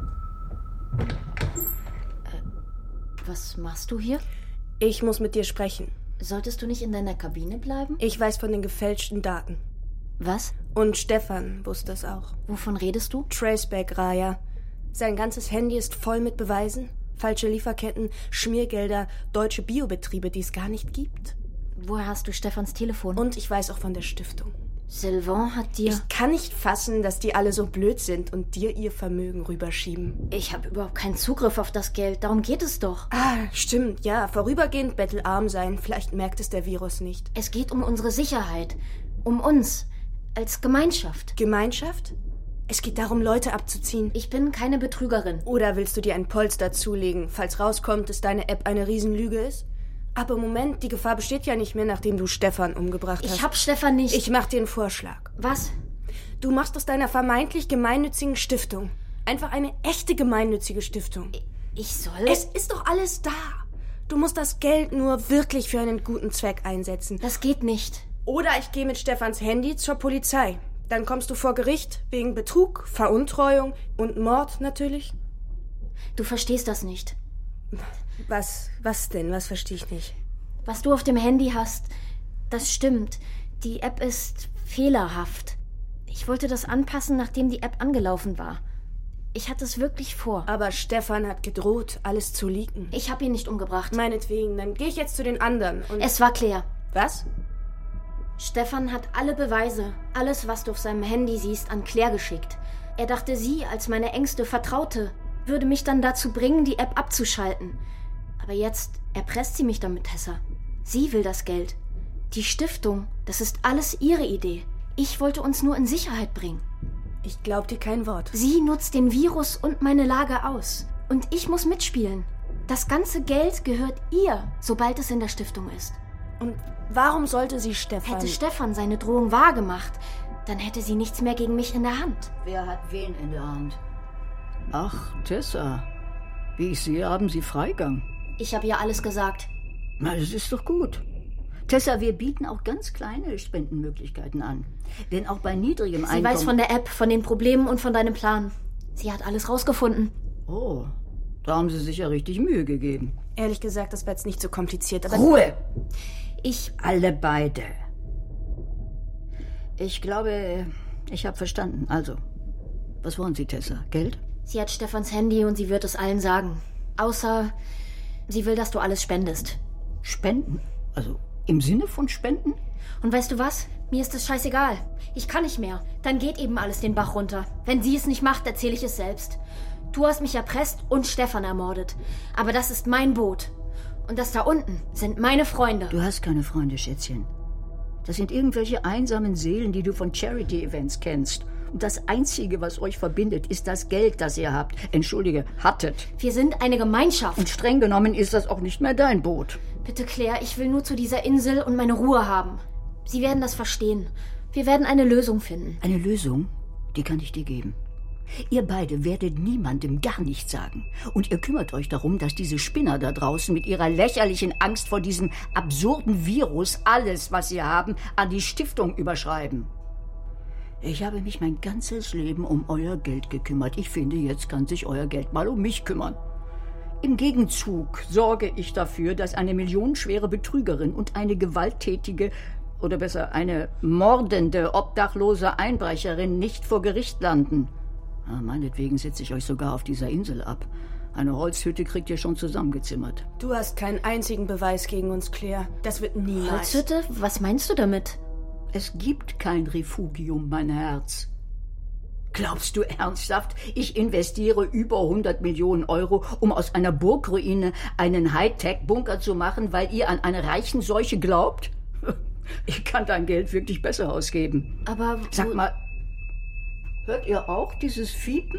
Was machst du hier? Ich muss mit dir sprechen. Solltest du nicht in deiner Kabine bleiben? Ich weiß von den gefälschten Daten. Was? Und Stefan wusste es auch. Wovon redest du? Traceback, Raya. Sein ganzes Handy ist voll mit Beweisen. Falsche Lieferketten, Schmiergelder, deutsche Biobetriebe, die es gar nicht gibt. Woher hast du Stefans Telefon? Und ich weiß auch von der Stiftung. Sylvain hat dir... Ich kann nicht fassen, dass die alle so blöd sind und dir ihr Vermögen rüberschieben. Ich habe überhaupt keinen Zugriff auf das Geld. Darum geht es doch. Ah, stimmt, ja. Vorübergehend bettelarm sein. Vielleicht merkt es der Virus nicht. Es geht um unsere Sicherheit. Um uns. Als Gemeinschaft. Gemeinschaft? Es geht darum, Leute abzuziehen. Ich bin keine Betrügerin. Oder willst du dir ein Polster zulegen, falls rauskommt, dass deine App eine Riesenlüge ist? Aber Moment, die Gefahr besteht ja nicht mehr, nachdem du Stefan umgebracht hast. Ich hab Stefan nicht. Ich mach dir einen Vorschlag. Was? Du machst aus deiner vermeintlich gemeinnützigen Stiftung einfach eine echte gemeinnützige Stiftung. Ich soll? Es ist doch alles da. Du musst das Geld nur wirklich für einen guten Zweck einsetzen. Das geht nicht. Oder ich gehe mit Stefans Handy zur Polizei. Dann kommst du vor Gericht wegen Betrug, Veruntreuung und Mord natürlich. Du verstehst das nicht. Was denn? Was verstehe ich nicht? Was du auf dem Handy hast, das stimmt. Die App ist fehlerhaft. Ich wollte das anpassen, nachdem die App angelaufen war. Ich hatte es wirklich vor. Aber Stefan hat gedroht, alles zu leaken. Ich habe ihn nicht umgebracht. Meinetwegen, dann gehe ich jetzt zu den anderen und... Es war Claire. Was? Stefan hat alle Beweise, alles, was du auf seinem Handy siehst, an Claire geschickt. Er dachte, sie, als meine engste Vertraute, würde mich dann dazu bringen, die App abzuschalten. Aber jetzt erpresst sie mich damit, Tessa. Sie will das Geld. Die Stiftung, das ist alles ihre Idee. Ich wollte uns nur in Sicherheit bringen. Ich glaub dir kein Wort. Sie nutzt den Virus und meine Lage aus. Und ich muss mitspielen. Das ganze Geld gehört ihr, sobald es in der Stiftung ist. Und warum sollte sie Stefan... Hätte Stefan seine Drohung wahrgemacht, dann hätte sie nichts mehr gegen mich in der Hand. Wer hat wen in der Hand? Ach, Tessa. Wie ich sehe, haben Sie Freigang. Ich habe ihr alles gesagt. Na, das ist doch gut. Tessa, wir bieten auch ganz kleine Spendenmöglichkeiten an. Denn auch bei niedrigem Einkommen... Sie weiß von der App, von den Problemen und von deinem Plan. Sie hat alles rausgefunden. Oh, da haben Sie sich ja richtig Mühe gegeben. Ehrlich gesagt, das war jetzt nicht so kompliziert, aber... Ruhe! Alle beide. Ich glaube, ich habe verstanden. Also, was wollen Sie, Tessa? Geld? Sie hat Stefans Handy und sie wird es allen sagen. Außer, sie will, dass du alles spendest. Spenden? Also, im Sinne von Spenden? Und weißt du was? Mir ist es scheißegal. Ich kann nicht mehr. Dann geht eben alles den Bach runter. Wenn sie es nicht macht, erzähle ich es selbst. Du hast mich erpresst und Stefan ermordet. Aber das ist mein Boot. Und das da unten sind meine Freunde. Du hast keine Freunde, Schätzchen. Das sind irgendwelche einsamen Seelen, die du von Charity-Events kennst. Und das Einzige, was euch verbindet, ist das Geld, das ihr habt. Entschuldige, hattet. Wir sind eine Gemeinschaft. Und streng genommen ist das auch nicht mehr dein Boot. Bitte, Claire, ich will nur zu dieser Insel und meine Ruhe haben. Sie werden das verstehen. Wir werden eine Lösung finden. Eine Lösung? Die kann ich dir geben. Ihr beide werdet niemandem gar nichts sagen. Und ihr kümmert euch darum, dass diese Spinner da draußen mit ihrer lächerlichen Angst vor diesem absurden Virus alles, was sie haben, an die Stiftung überschreiben. Ich habe mich mein ganzes Leben um euer Geld gekümmert. Ich finde, jetzt kann sich euer Geld mal um mich kümmern. Im Gegenzug sorge ich dafür, dass eine millionenschwere Betrügerin und eine gewalttätige, oder besser eine mordende, obdachlose Einbrecherin nicht vor Gericht landen. Meinetwegen setze ich euch sogar auf dieser Insel ab. Eine Holzhütte kriegt ihr schon zusammengezimmert. Du hast keinen einzigen Beweis gegen uns, Claire. Das wird niemals... Holzhütte? Was meinst du damit? Es gibt kein Refugium, mein Herz. Glaubst du ernsthaft, ich investiere über 100 Millionen Euro, um aus einer Burgruine einen Hightech-Bunker zu machen, weil ihr an eine Reichenseuche glaubt? Ich kann dein Geld wirklich besser ausgeben. Aber... Sag mal, hört ihr auch dieses Fiepen?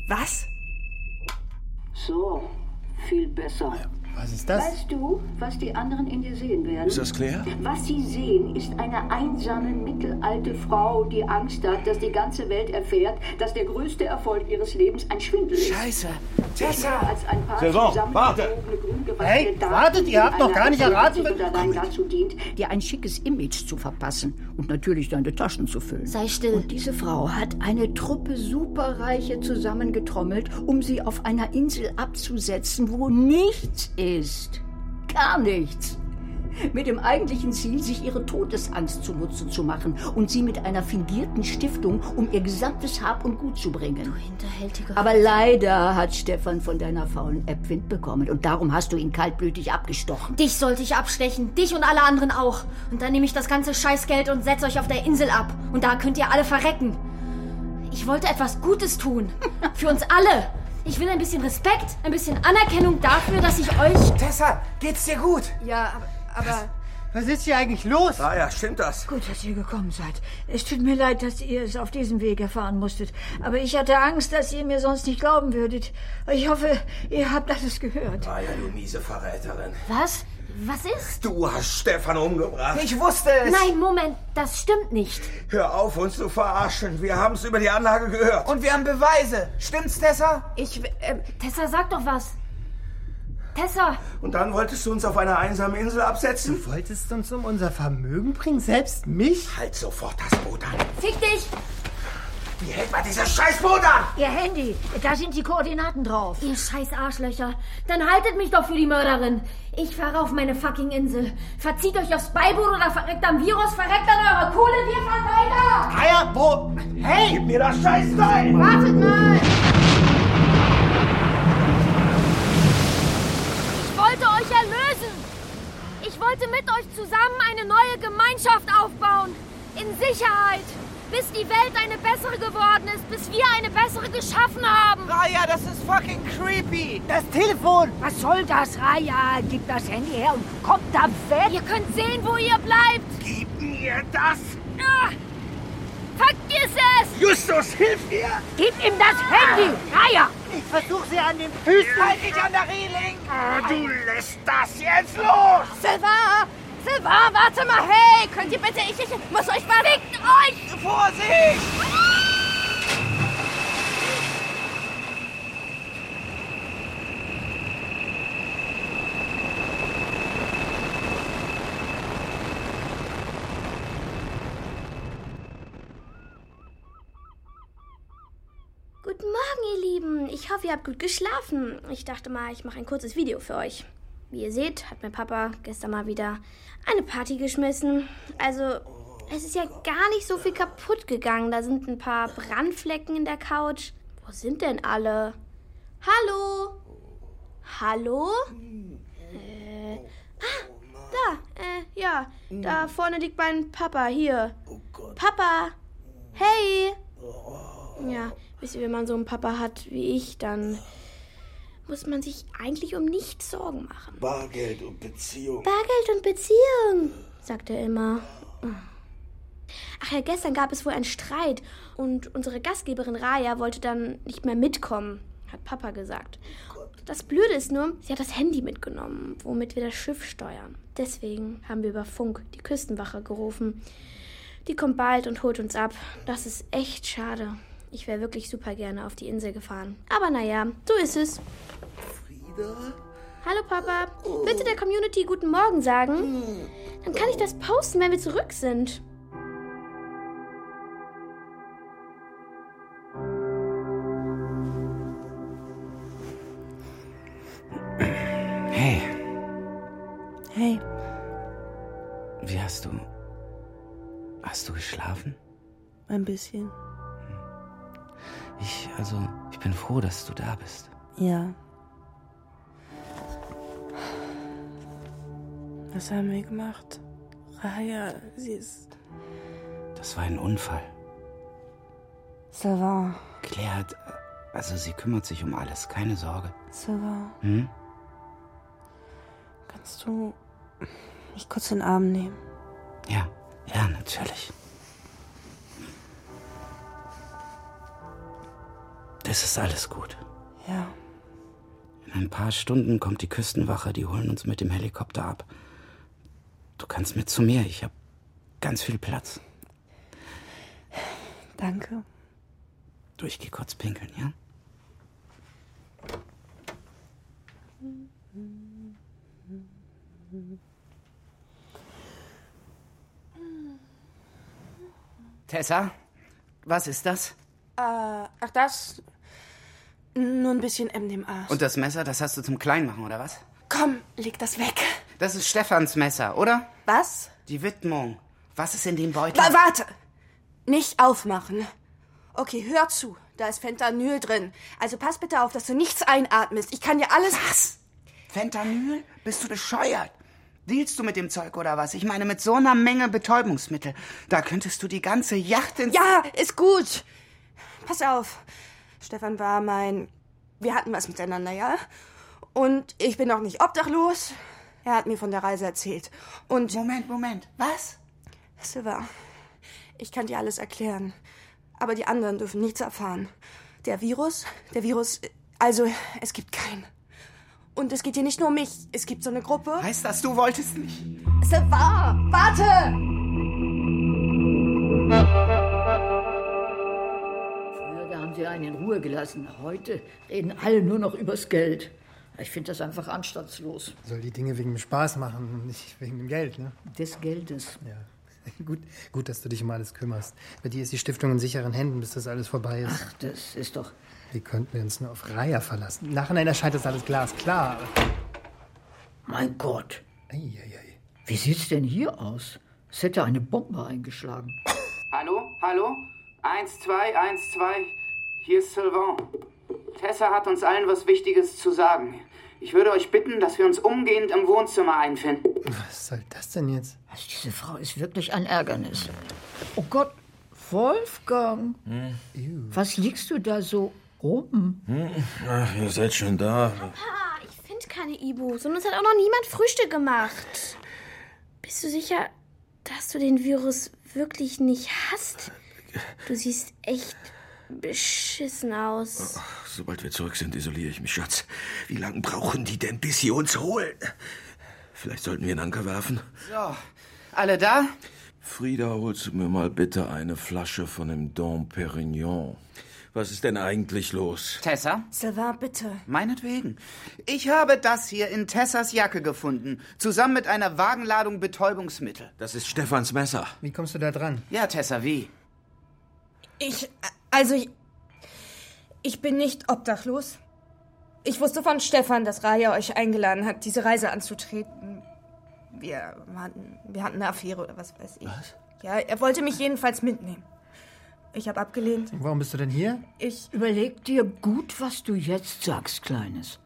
Was? So, viel besser. Was ist das? Weißt du, was die anderen in dir sehen werden? Ist das Claire? Was sie sehen, ist eine einsame, mittelalte Frau, die Angst hat, dass die ganze Welt erfährt, dass der größte Erfolg ihres Lebens ein Schwindel ist. Scheiße. Tessa! Als ein paar Saison, warte! Hey, wartet, ihr habt noch gar nicht erraten, allein dazu dient, dir ein schickes Image zu verpassen und natürlich deine Taschen zu füllen. Sei still. Und diese Frau hat eine Truppe Superreiche zusammengetrommelt, um sie auf einer Insel abzusetzen, wo nichts ist. Gar nichts. Mit dem eigentlichen Ziel, sich ihre Todesangst zunutze zu machen und sie mit einer fingierten Stiftung um ihr gesamtes Hab und Gut zu bringen. Du hinterhältiger. Aber leider hat Stefan von deiner faulen App Wind bekommen und darum hast du ihn kaltblütig abgestochen. Dich sollte ich abstechen. Dich und alle anderen auch. Und dann nehme ich das ganze Scheißgeld und setze euch auf der Insel ab. Und da könnt ihr alle verrecken. Ich wollte etwas Gutes tun. Für uns alle. Ich will ein bisschen Respekt, ein bisschen Anerkennung dafür, dass ich euch... Tessa, geht's dir gut? Ja, aber... Was ist hier eigentlich los? Ah ja, stimmt das? Gut, dass ihr gekommen seid. Es tut mir leid, dass ihr es auf diesem Weg erfahren musstet. Aber ich hatte Angst, dass ihr mir sonst nicht glauben würdet. Ich hoffe, ihr habt alles gehört. Ah ja, du miese Verräterin. Was? Was ist? Du hast Stefan umgebracht. Ich wusste es. Nein, Moment, das stimmt nicht. Hör auf, uns zu verarschen. Wir haben es über die Anlage gehört. Und wir haben Beweise. Stimmt's, Tessa? Tessa, sag doch was. Tessa! Und dann wolltest du uns auf einer einsamen Insel absetzen? Du wolltest uns um unser Vermögen bringen? Selbst mich? Halt sofort das Boot an. Fick dich! Wie hält man dieses Scheißboot an? Ihr Handy, da sind die Koordinaten drauf. Ihr scheiß Arschlöcher. Dann haltet mich doch für die Mörderin. Ich fahre auf meine fucking Insel. Verzieht euch aufs Beiboot oder verreckt am Virus, verreckt an eurer Kohle, wir fahren weiter! Kaya, wo? Hey! Gib mir das Scheißteil! Wartet mal! Ich wollte euch erlösen. Ich wollte mit euch zusammen eine neue Gemeinschaft aufbauen. In Sicherheit. Bis die Welt eine bessere geworden ist. Bis wir eine bessere geschaffen haben. Raya, das ist fucking creepy. Das Telefon! Was soll das, Raya? Gib das Handy her und kommt da weg. Ihr könnt sehen, wo ihr bleibt. Gib mir das! Ah, vergiss es! Justus, hilf mir! Gib ihm das Handy, Raya! Ich versuche sie an den Füßen. Halt dich an der Reling. Oh, du lässt das jetzt los! Sylvain, warte mal. Hey, könnt ihr bitte... Ich muss euch mal... Fickt euch! Vorsicht! Guten Morgen, ihr Lieben. Ich hoffe, ihr habt gut geschlafen. Ich dachte mal, ich mache ein kurzes Video für euch. Wie ihr seht, hat mein Papa gestern mal wieder eine Party geschmissen. Also, es ist ja gar nicht so viel kaputt gegangen. Da sind ein paar Brandflecken in der Couch. Wo sind denn alle? Hallo? Hallo? Da vorne liegt mein Papa, hier. Papa! Hey! Ja, wisst ihr, wenn man so einen Papa hat wie ich, dann muss man sich eigentlich um nichts Sorgen machen. Bargeld und Beziehung. Bargeld und Beziehung, sagt er immer. Ach ja, gestern gab es wohl einen Streit und unsere Gastgeberin Raya wollte dann nicht mehr mitkommen, hat Papa gesagt. Das Blöde ist nur, sie hat das Handy mitgenommen, womit wir das Schiff steuern. Deswegen haben wir über Funk die Küstenwache gerufen. Die kommt bald und holt uns ab. Das ist echt schade. Ich wäre wirklich super gerne auf die Insel gefahren. Aber naja, so ist es. Frieda? Hallo Papa. Willst du der Community guten Morgen sagen? Dann kann ich das posten, wenn wir zurück sind. Hey. Hey. Wie hast du... Hast du geschlafen? Ein bisschen. Ich bin froh, dass du da bist. Ja. Was haben wir gemacht? Raya, sie ist... Das war ein Unfall. Sylvain. Claire hat... sie kümmert sich um alles, keine Sorge. Sylvain. Kannst du mich kurz in den Arm nehmen? Ja, natürlich. Es ist alles gut. Ja. In ein paar Stunden kommt die Küstenwache, die holen uns mit dem Helikopter ab. Du kannst mit zu mir, ich habe ganz viel Platz. Danke. Du, ich geh kurz pinkeln, ja? Tessa, was ist das? Ach das... Nur ein bisschen MDMA. Und das Messer, das hast du zum Kleinmachen, oder was? Komm, leg das weg. Das ist Stefans Messer, oder? Was? Die Widmung. Was ist in dem Beutel? Warte! Nicht aufmachen. Okay, hör zu. Da ist Fentanyl drin. Also pass bitte auf, dass du nichts einatmest. Ich kann dir alles... Was? Fentanyl? Bist du bescheuert? Dealst du mit dem Zeug oder was? Ich meine, mit so einer Menge Betäubungsmittel. Da könntest du die ganze Yacht ins... Ja, ist gut. Pass auf. Stefan war wir hatten was miteinander, ja? Und ich bin noch nicht obdachlos. Er hat mir von der Reise erzählt. Und... Moment. Was? Silva, ich kann dir alles erklären. Aber die anderen dürfen nichts erfahren. Der Virus, also es gibt keinen. Und es geht hier nicht nur um mich, es gibt so eine Gruppe. Heißt das, du wolltest nicht? Silva, warte! Früher haben sie einen in Ruhe gelassen. Heute reden alle nur noch übers Geld. Ich finde das einfach anstandslos. Soll die Dinge wegen dem Spaß machen, nicht wegen dem Geld, ne? Des Geldes. Ja. Gut, dass du dich um alles kümmerst. Bei dir ist die Stiftung in sicheren Händen, bis das alles vorbei ist. Ach, das ist doch... Wir könnten uns nur auf Raya verlassen. Nachhinein erscheint das alles glasklar. Mein Gott. Eieiei. Wie sieht's denn hier aus? Es hätte eine Bombe eingeschlagen. Hallo? 1, 2, 1, 2. Hier ist Sylvain. Tessa hat uns allen was Wichtiges zu sagen. Ich würde euch bitten, dass wir uns umgehend im Wohnzimmer einfinden. Was soll das denn jetzt? Also diese Frau ist wirklich ein Ärgernis. Oh Gott, Wolfgang. Was liegst du da so rum? Ach, ihr seid schon da. Papa, ich finde keine Ibus und uns hat auch noch niemand Frühstück gemacht. Bist du sicher, dass du den Virus wirklich nicht hast? Du siehst echt beschissen aus. Ach, sobald wir zurück sind, isoliere ich mich, Schatz. Wie lange brauchen die denn, bis sie uns holen? Vielleicht sollten wir einen Anker werfen. So, alle da? Frieda, holst du mir mal bitte eine Flasche von dem Dom Perignon? Was ist denn eigentlich los? Tessa? Sylvain, bitte. Meinetwegen. Ich habe das hier in Tessas Jacke gefunden. Zusammen mit einer Wagenladung Betäubungsmittel. Das ist Stefans Messer. Wie kommst du da dran? Ja, Tessa, wie? Ich bin nicht obdachlos. Ich wusste von Stefan, dass Raya euch eingeladen hat, diese Reise anzutreten. Wir hatten eine Affäre oder was weiß ich. Was? Ja, er wollte mich jedenfalls mitnehmen. Ich habe abgelehnt. Warum bist du denn hier? Überleg dir gut, was du jetzt sagst, Kleines.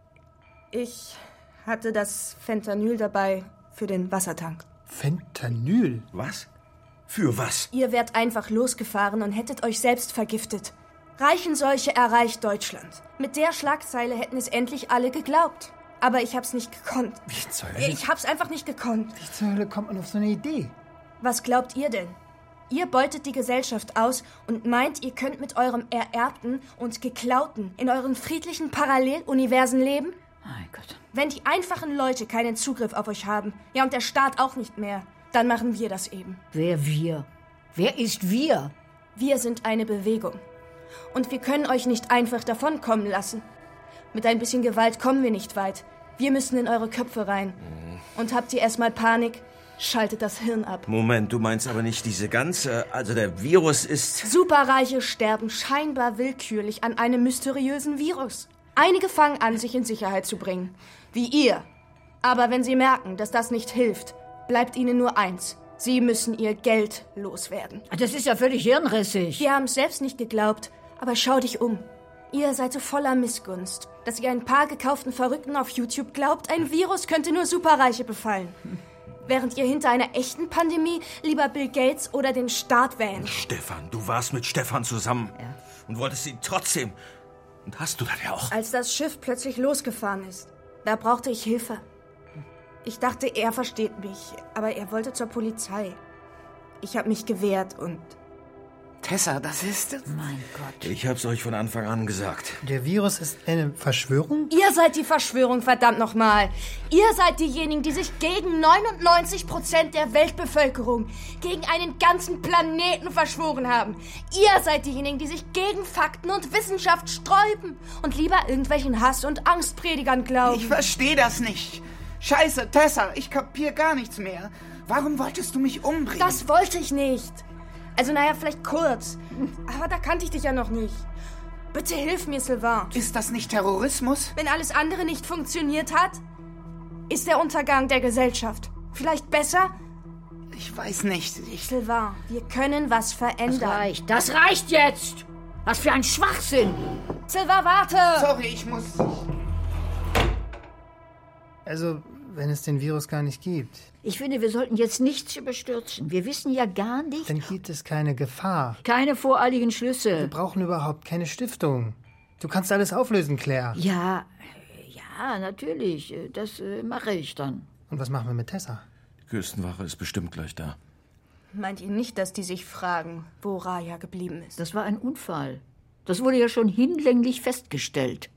Ich hatte das Fentanyl dabei für den Wassertank. Fentanyl? Was? Für was? Ihr wärt einfach losgefahren und hättet euch selbst vergiftet. Reichen solche erreicht Deutschland. Mit der Schlagzeile hätten es endlich alle geglaubt. Aber ich hab's nicht gekonnt. Wie zur Hölle? Ich hab's einfach nicht gekonnt. Wie zur Hölle kommt man auf so eine Idee? Was glaubt ihr denn? Ihr beutet die Gesellschaft aus und meint, ihr könnt mit eurem Ererbten und Geklauten in euren friedlichen Paralleluniversen leben? Mein Gott. Wenn die einfachen Leute keinen Zugriff auf euch haben, ja und der Staat auch nicht mehr, dann machen wir das eben. Wer wir? Wer ist wir? Wir sind eine Bewegung. Und wir können euch nicht einfach davonkommen lassen. Mit ein bisschen Gewalt kommen wir nicht weit. Wir müssen in eure Köpfe rein. Und habt ihr erstmal Panik, schaltet das Hirn ab. Moment, du meinst aber nicht diese ganze... Also der Virus ist... Superreiche sterben scheinbar willkürlich an einem mysteriösen Virus. Einige fangen an, sich in Sicherheit zu bringen. Wie ihr. Aber wenn sie merken, dass das nicht hilft, bleibt ihnen nur eins. Sie müssen ihr Geld loswerden. Das ist ja völlig hirnrissig. Wir haben es selbst nicht geglaubt, aber schau dich um. Ihr seid so voller Missgunst, dass ihr ein paar gekauften Verrückten auf YouTube glaubt, ein Virus könnte nur Superreiche befallen. Während ihr hinter einer echten Pandemie lieber Bill Gates oder den Staat wähnt. Stefan, du warst mit Stefan zusammen. Ja. Und wolltest ihn trotzdem. Und hast du das ja auch. Als das Schiff plötzlich losgefahren ist, da brauchte ich Hilfe. Ich dachte, er versteht mich, aber er wollte zur Polizei. Ich habe mich gewehrt und Tessa, das ist... Mein Gott. Ich hab's euch von Anfang an gesagt. Der Virus ist eine Verschwörung? Ihr seid die Verschwörung, verdammt nochmal. Ihr seid diejenigen, die sich gegen 99% der Weltbevölkerung, gegen einen ganzen Planeten verschworen haben. Ihr seid diejenigen, die sich gegen Fakten und Wissenschaft sträuben und lieber irgendwelchen Hass- und Angstpredigern glauben. Ich verstehe das nicht. Scheiße, Tessa, ich kapier gar nichts mehr. Warum wolltest du mich umbringen? Das wollte ich nicht. Also naja, vielleicht kurz. Aber da kannte ich dich ja noch nicht. Bitte hilf mir, Sylvain. Ist das nicht Terrorismus? Wenn alles andere nicht funktioniert hat, ist der Untergang der Gesellschaft vielleicht besser? Ich weiß nicht. Sylvain, wir können was verändern. Das reicht jetzt! Was für ein Schwachsinn! Sylvain, warte! Sorry, ich muss... Also, wenn es den Virus gar nicht gibt, Ich finde, wir sollten jetzt nichts überstürzen. Wir wissen ja gar nicht. dann gibt es keine Gefahr. Keine voreiligen Wir Schlüsse. brauchen überhaupt keine Stiftung. Du kannst alles auflösen, Claire. Ja, natürlich. Das mache ich dann. Und was machen wir mit Tessa? Die Küstenwache ist bestimmt gleich da. Meint ihr nicht, dass die sich fragen, wo Raya geblieben ist? Das war ein Unfall. Das wurde ja schon hinlänglich festgestellt.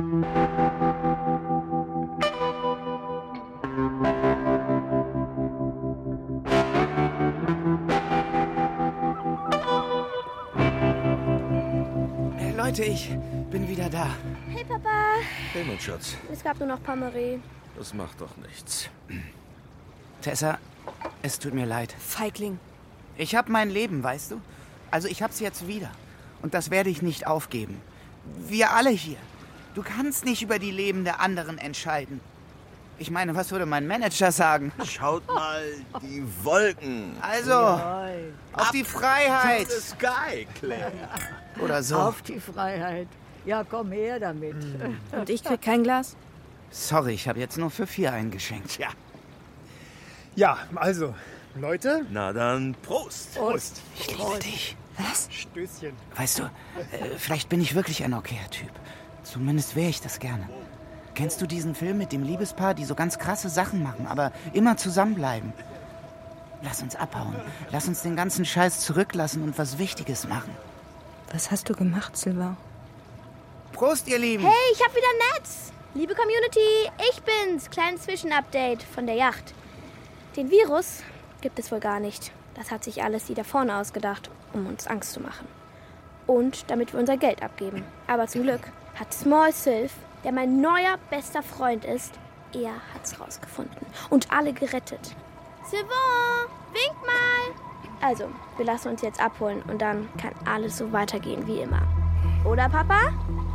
Leute, ich bin wieder da. Hey, Papa. Hey, mein Schatz. Es gab nur noch Pommery. Das macht doch nichts. Tessa, es tut mir leid. Feigling. Ich hab mein Leben, weißt du? Also ich hab's jetzt wieder. Und das werde ich nicht aufgeben. Wir alle hier. Du kannst nicht über die Leben der anderen entscheiden. Ich meine, was würde mein Manager sagen? Schaut mal, die Wolken. Also, auf die Freiheit. To the sky, Claire. Oder so. Auf die Freiheit. Ja, komm her damit. Und ich krieg kein Glas? Sorry, ich habe jetzt nur für 4 eingeschenkt. Ja. Ja, also, Leute. Na dann, Prost. Prost. Ich liebe dich. Was? Stößchen. Weißt du, vielleicht bin ich wirklich ein okayer Typ. Zumindest wäre ich das gerne. Kennst du diesen Film mit dem Liebespaar, die so ganz krasse Sachen machen, aber immer zusammenbleiben? Lass uns abhauen. Lass uns den ganzen Scheiß zurücklassen und was Wichtiges machen. Was hast du gemacht, Sylvain? Prost, ihr Lieben. Hey, ich hab wieder Netz. Liebe Community, ich bin's. Kleines Zwischenupdate von der Yacht. Den Virus gibt es wohl gar nicht. Das hat sich alles die da vorne ausgedacht, um uns Angst zu machen. Und damit wir unser Geld abgeben. Aber zum Glück hat Small Sylph, der mein neuer bester Freund ist, er hat's rausgefunden und alle gerettet. Sylvain, wink mal! Also, wir lassen uns jetzt abholen und dann kann alles so weitergehen wie immer. Oder, Papa?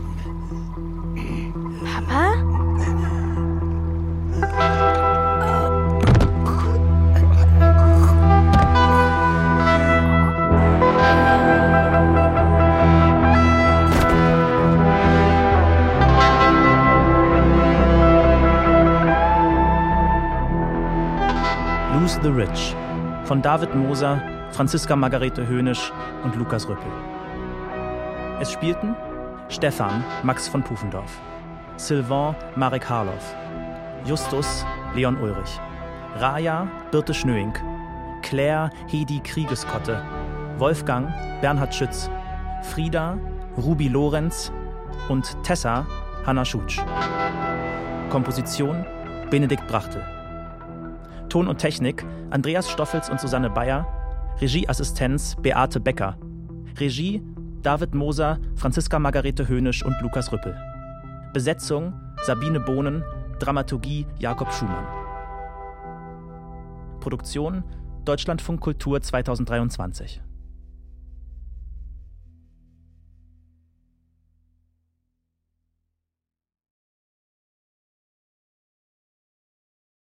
Papa? Lose the Rich von David Moser, Franziska Margarete Höhnisch und Lukas Rüppel. Es spielten Stefan Max von Pufendorf, Sylvain Marek Harloff, Justus Leon Ulrich, Raya Birte Schnöink, Claire Hedi Kriegeskotte, Wolfgang Bernhard Schütz, Frieda Ruby Lorenz und Tessa Hanna Schutsch. Komposition Benedikt Brachtel. Ton und Technik Andreas Stoffels und Susanne Bayer. Regieassistenz Beate Becker. Regie David Moser, Franziska Margarete Höhnisch und Lukas Rüppel. Besetzung Sabine Bohnen, Dramaturgie Jakob Schumann. Produktion Deutschlandfunk Kultur 2023.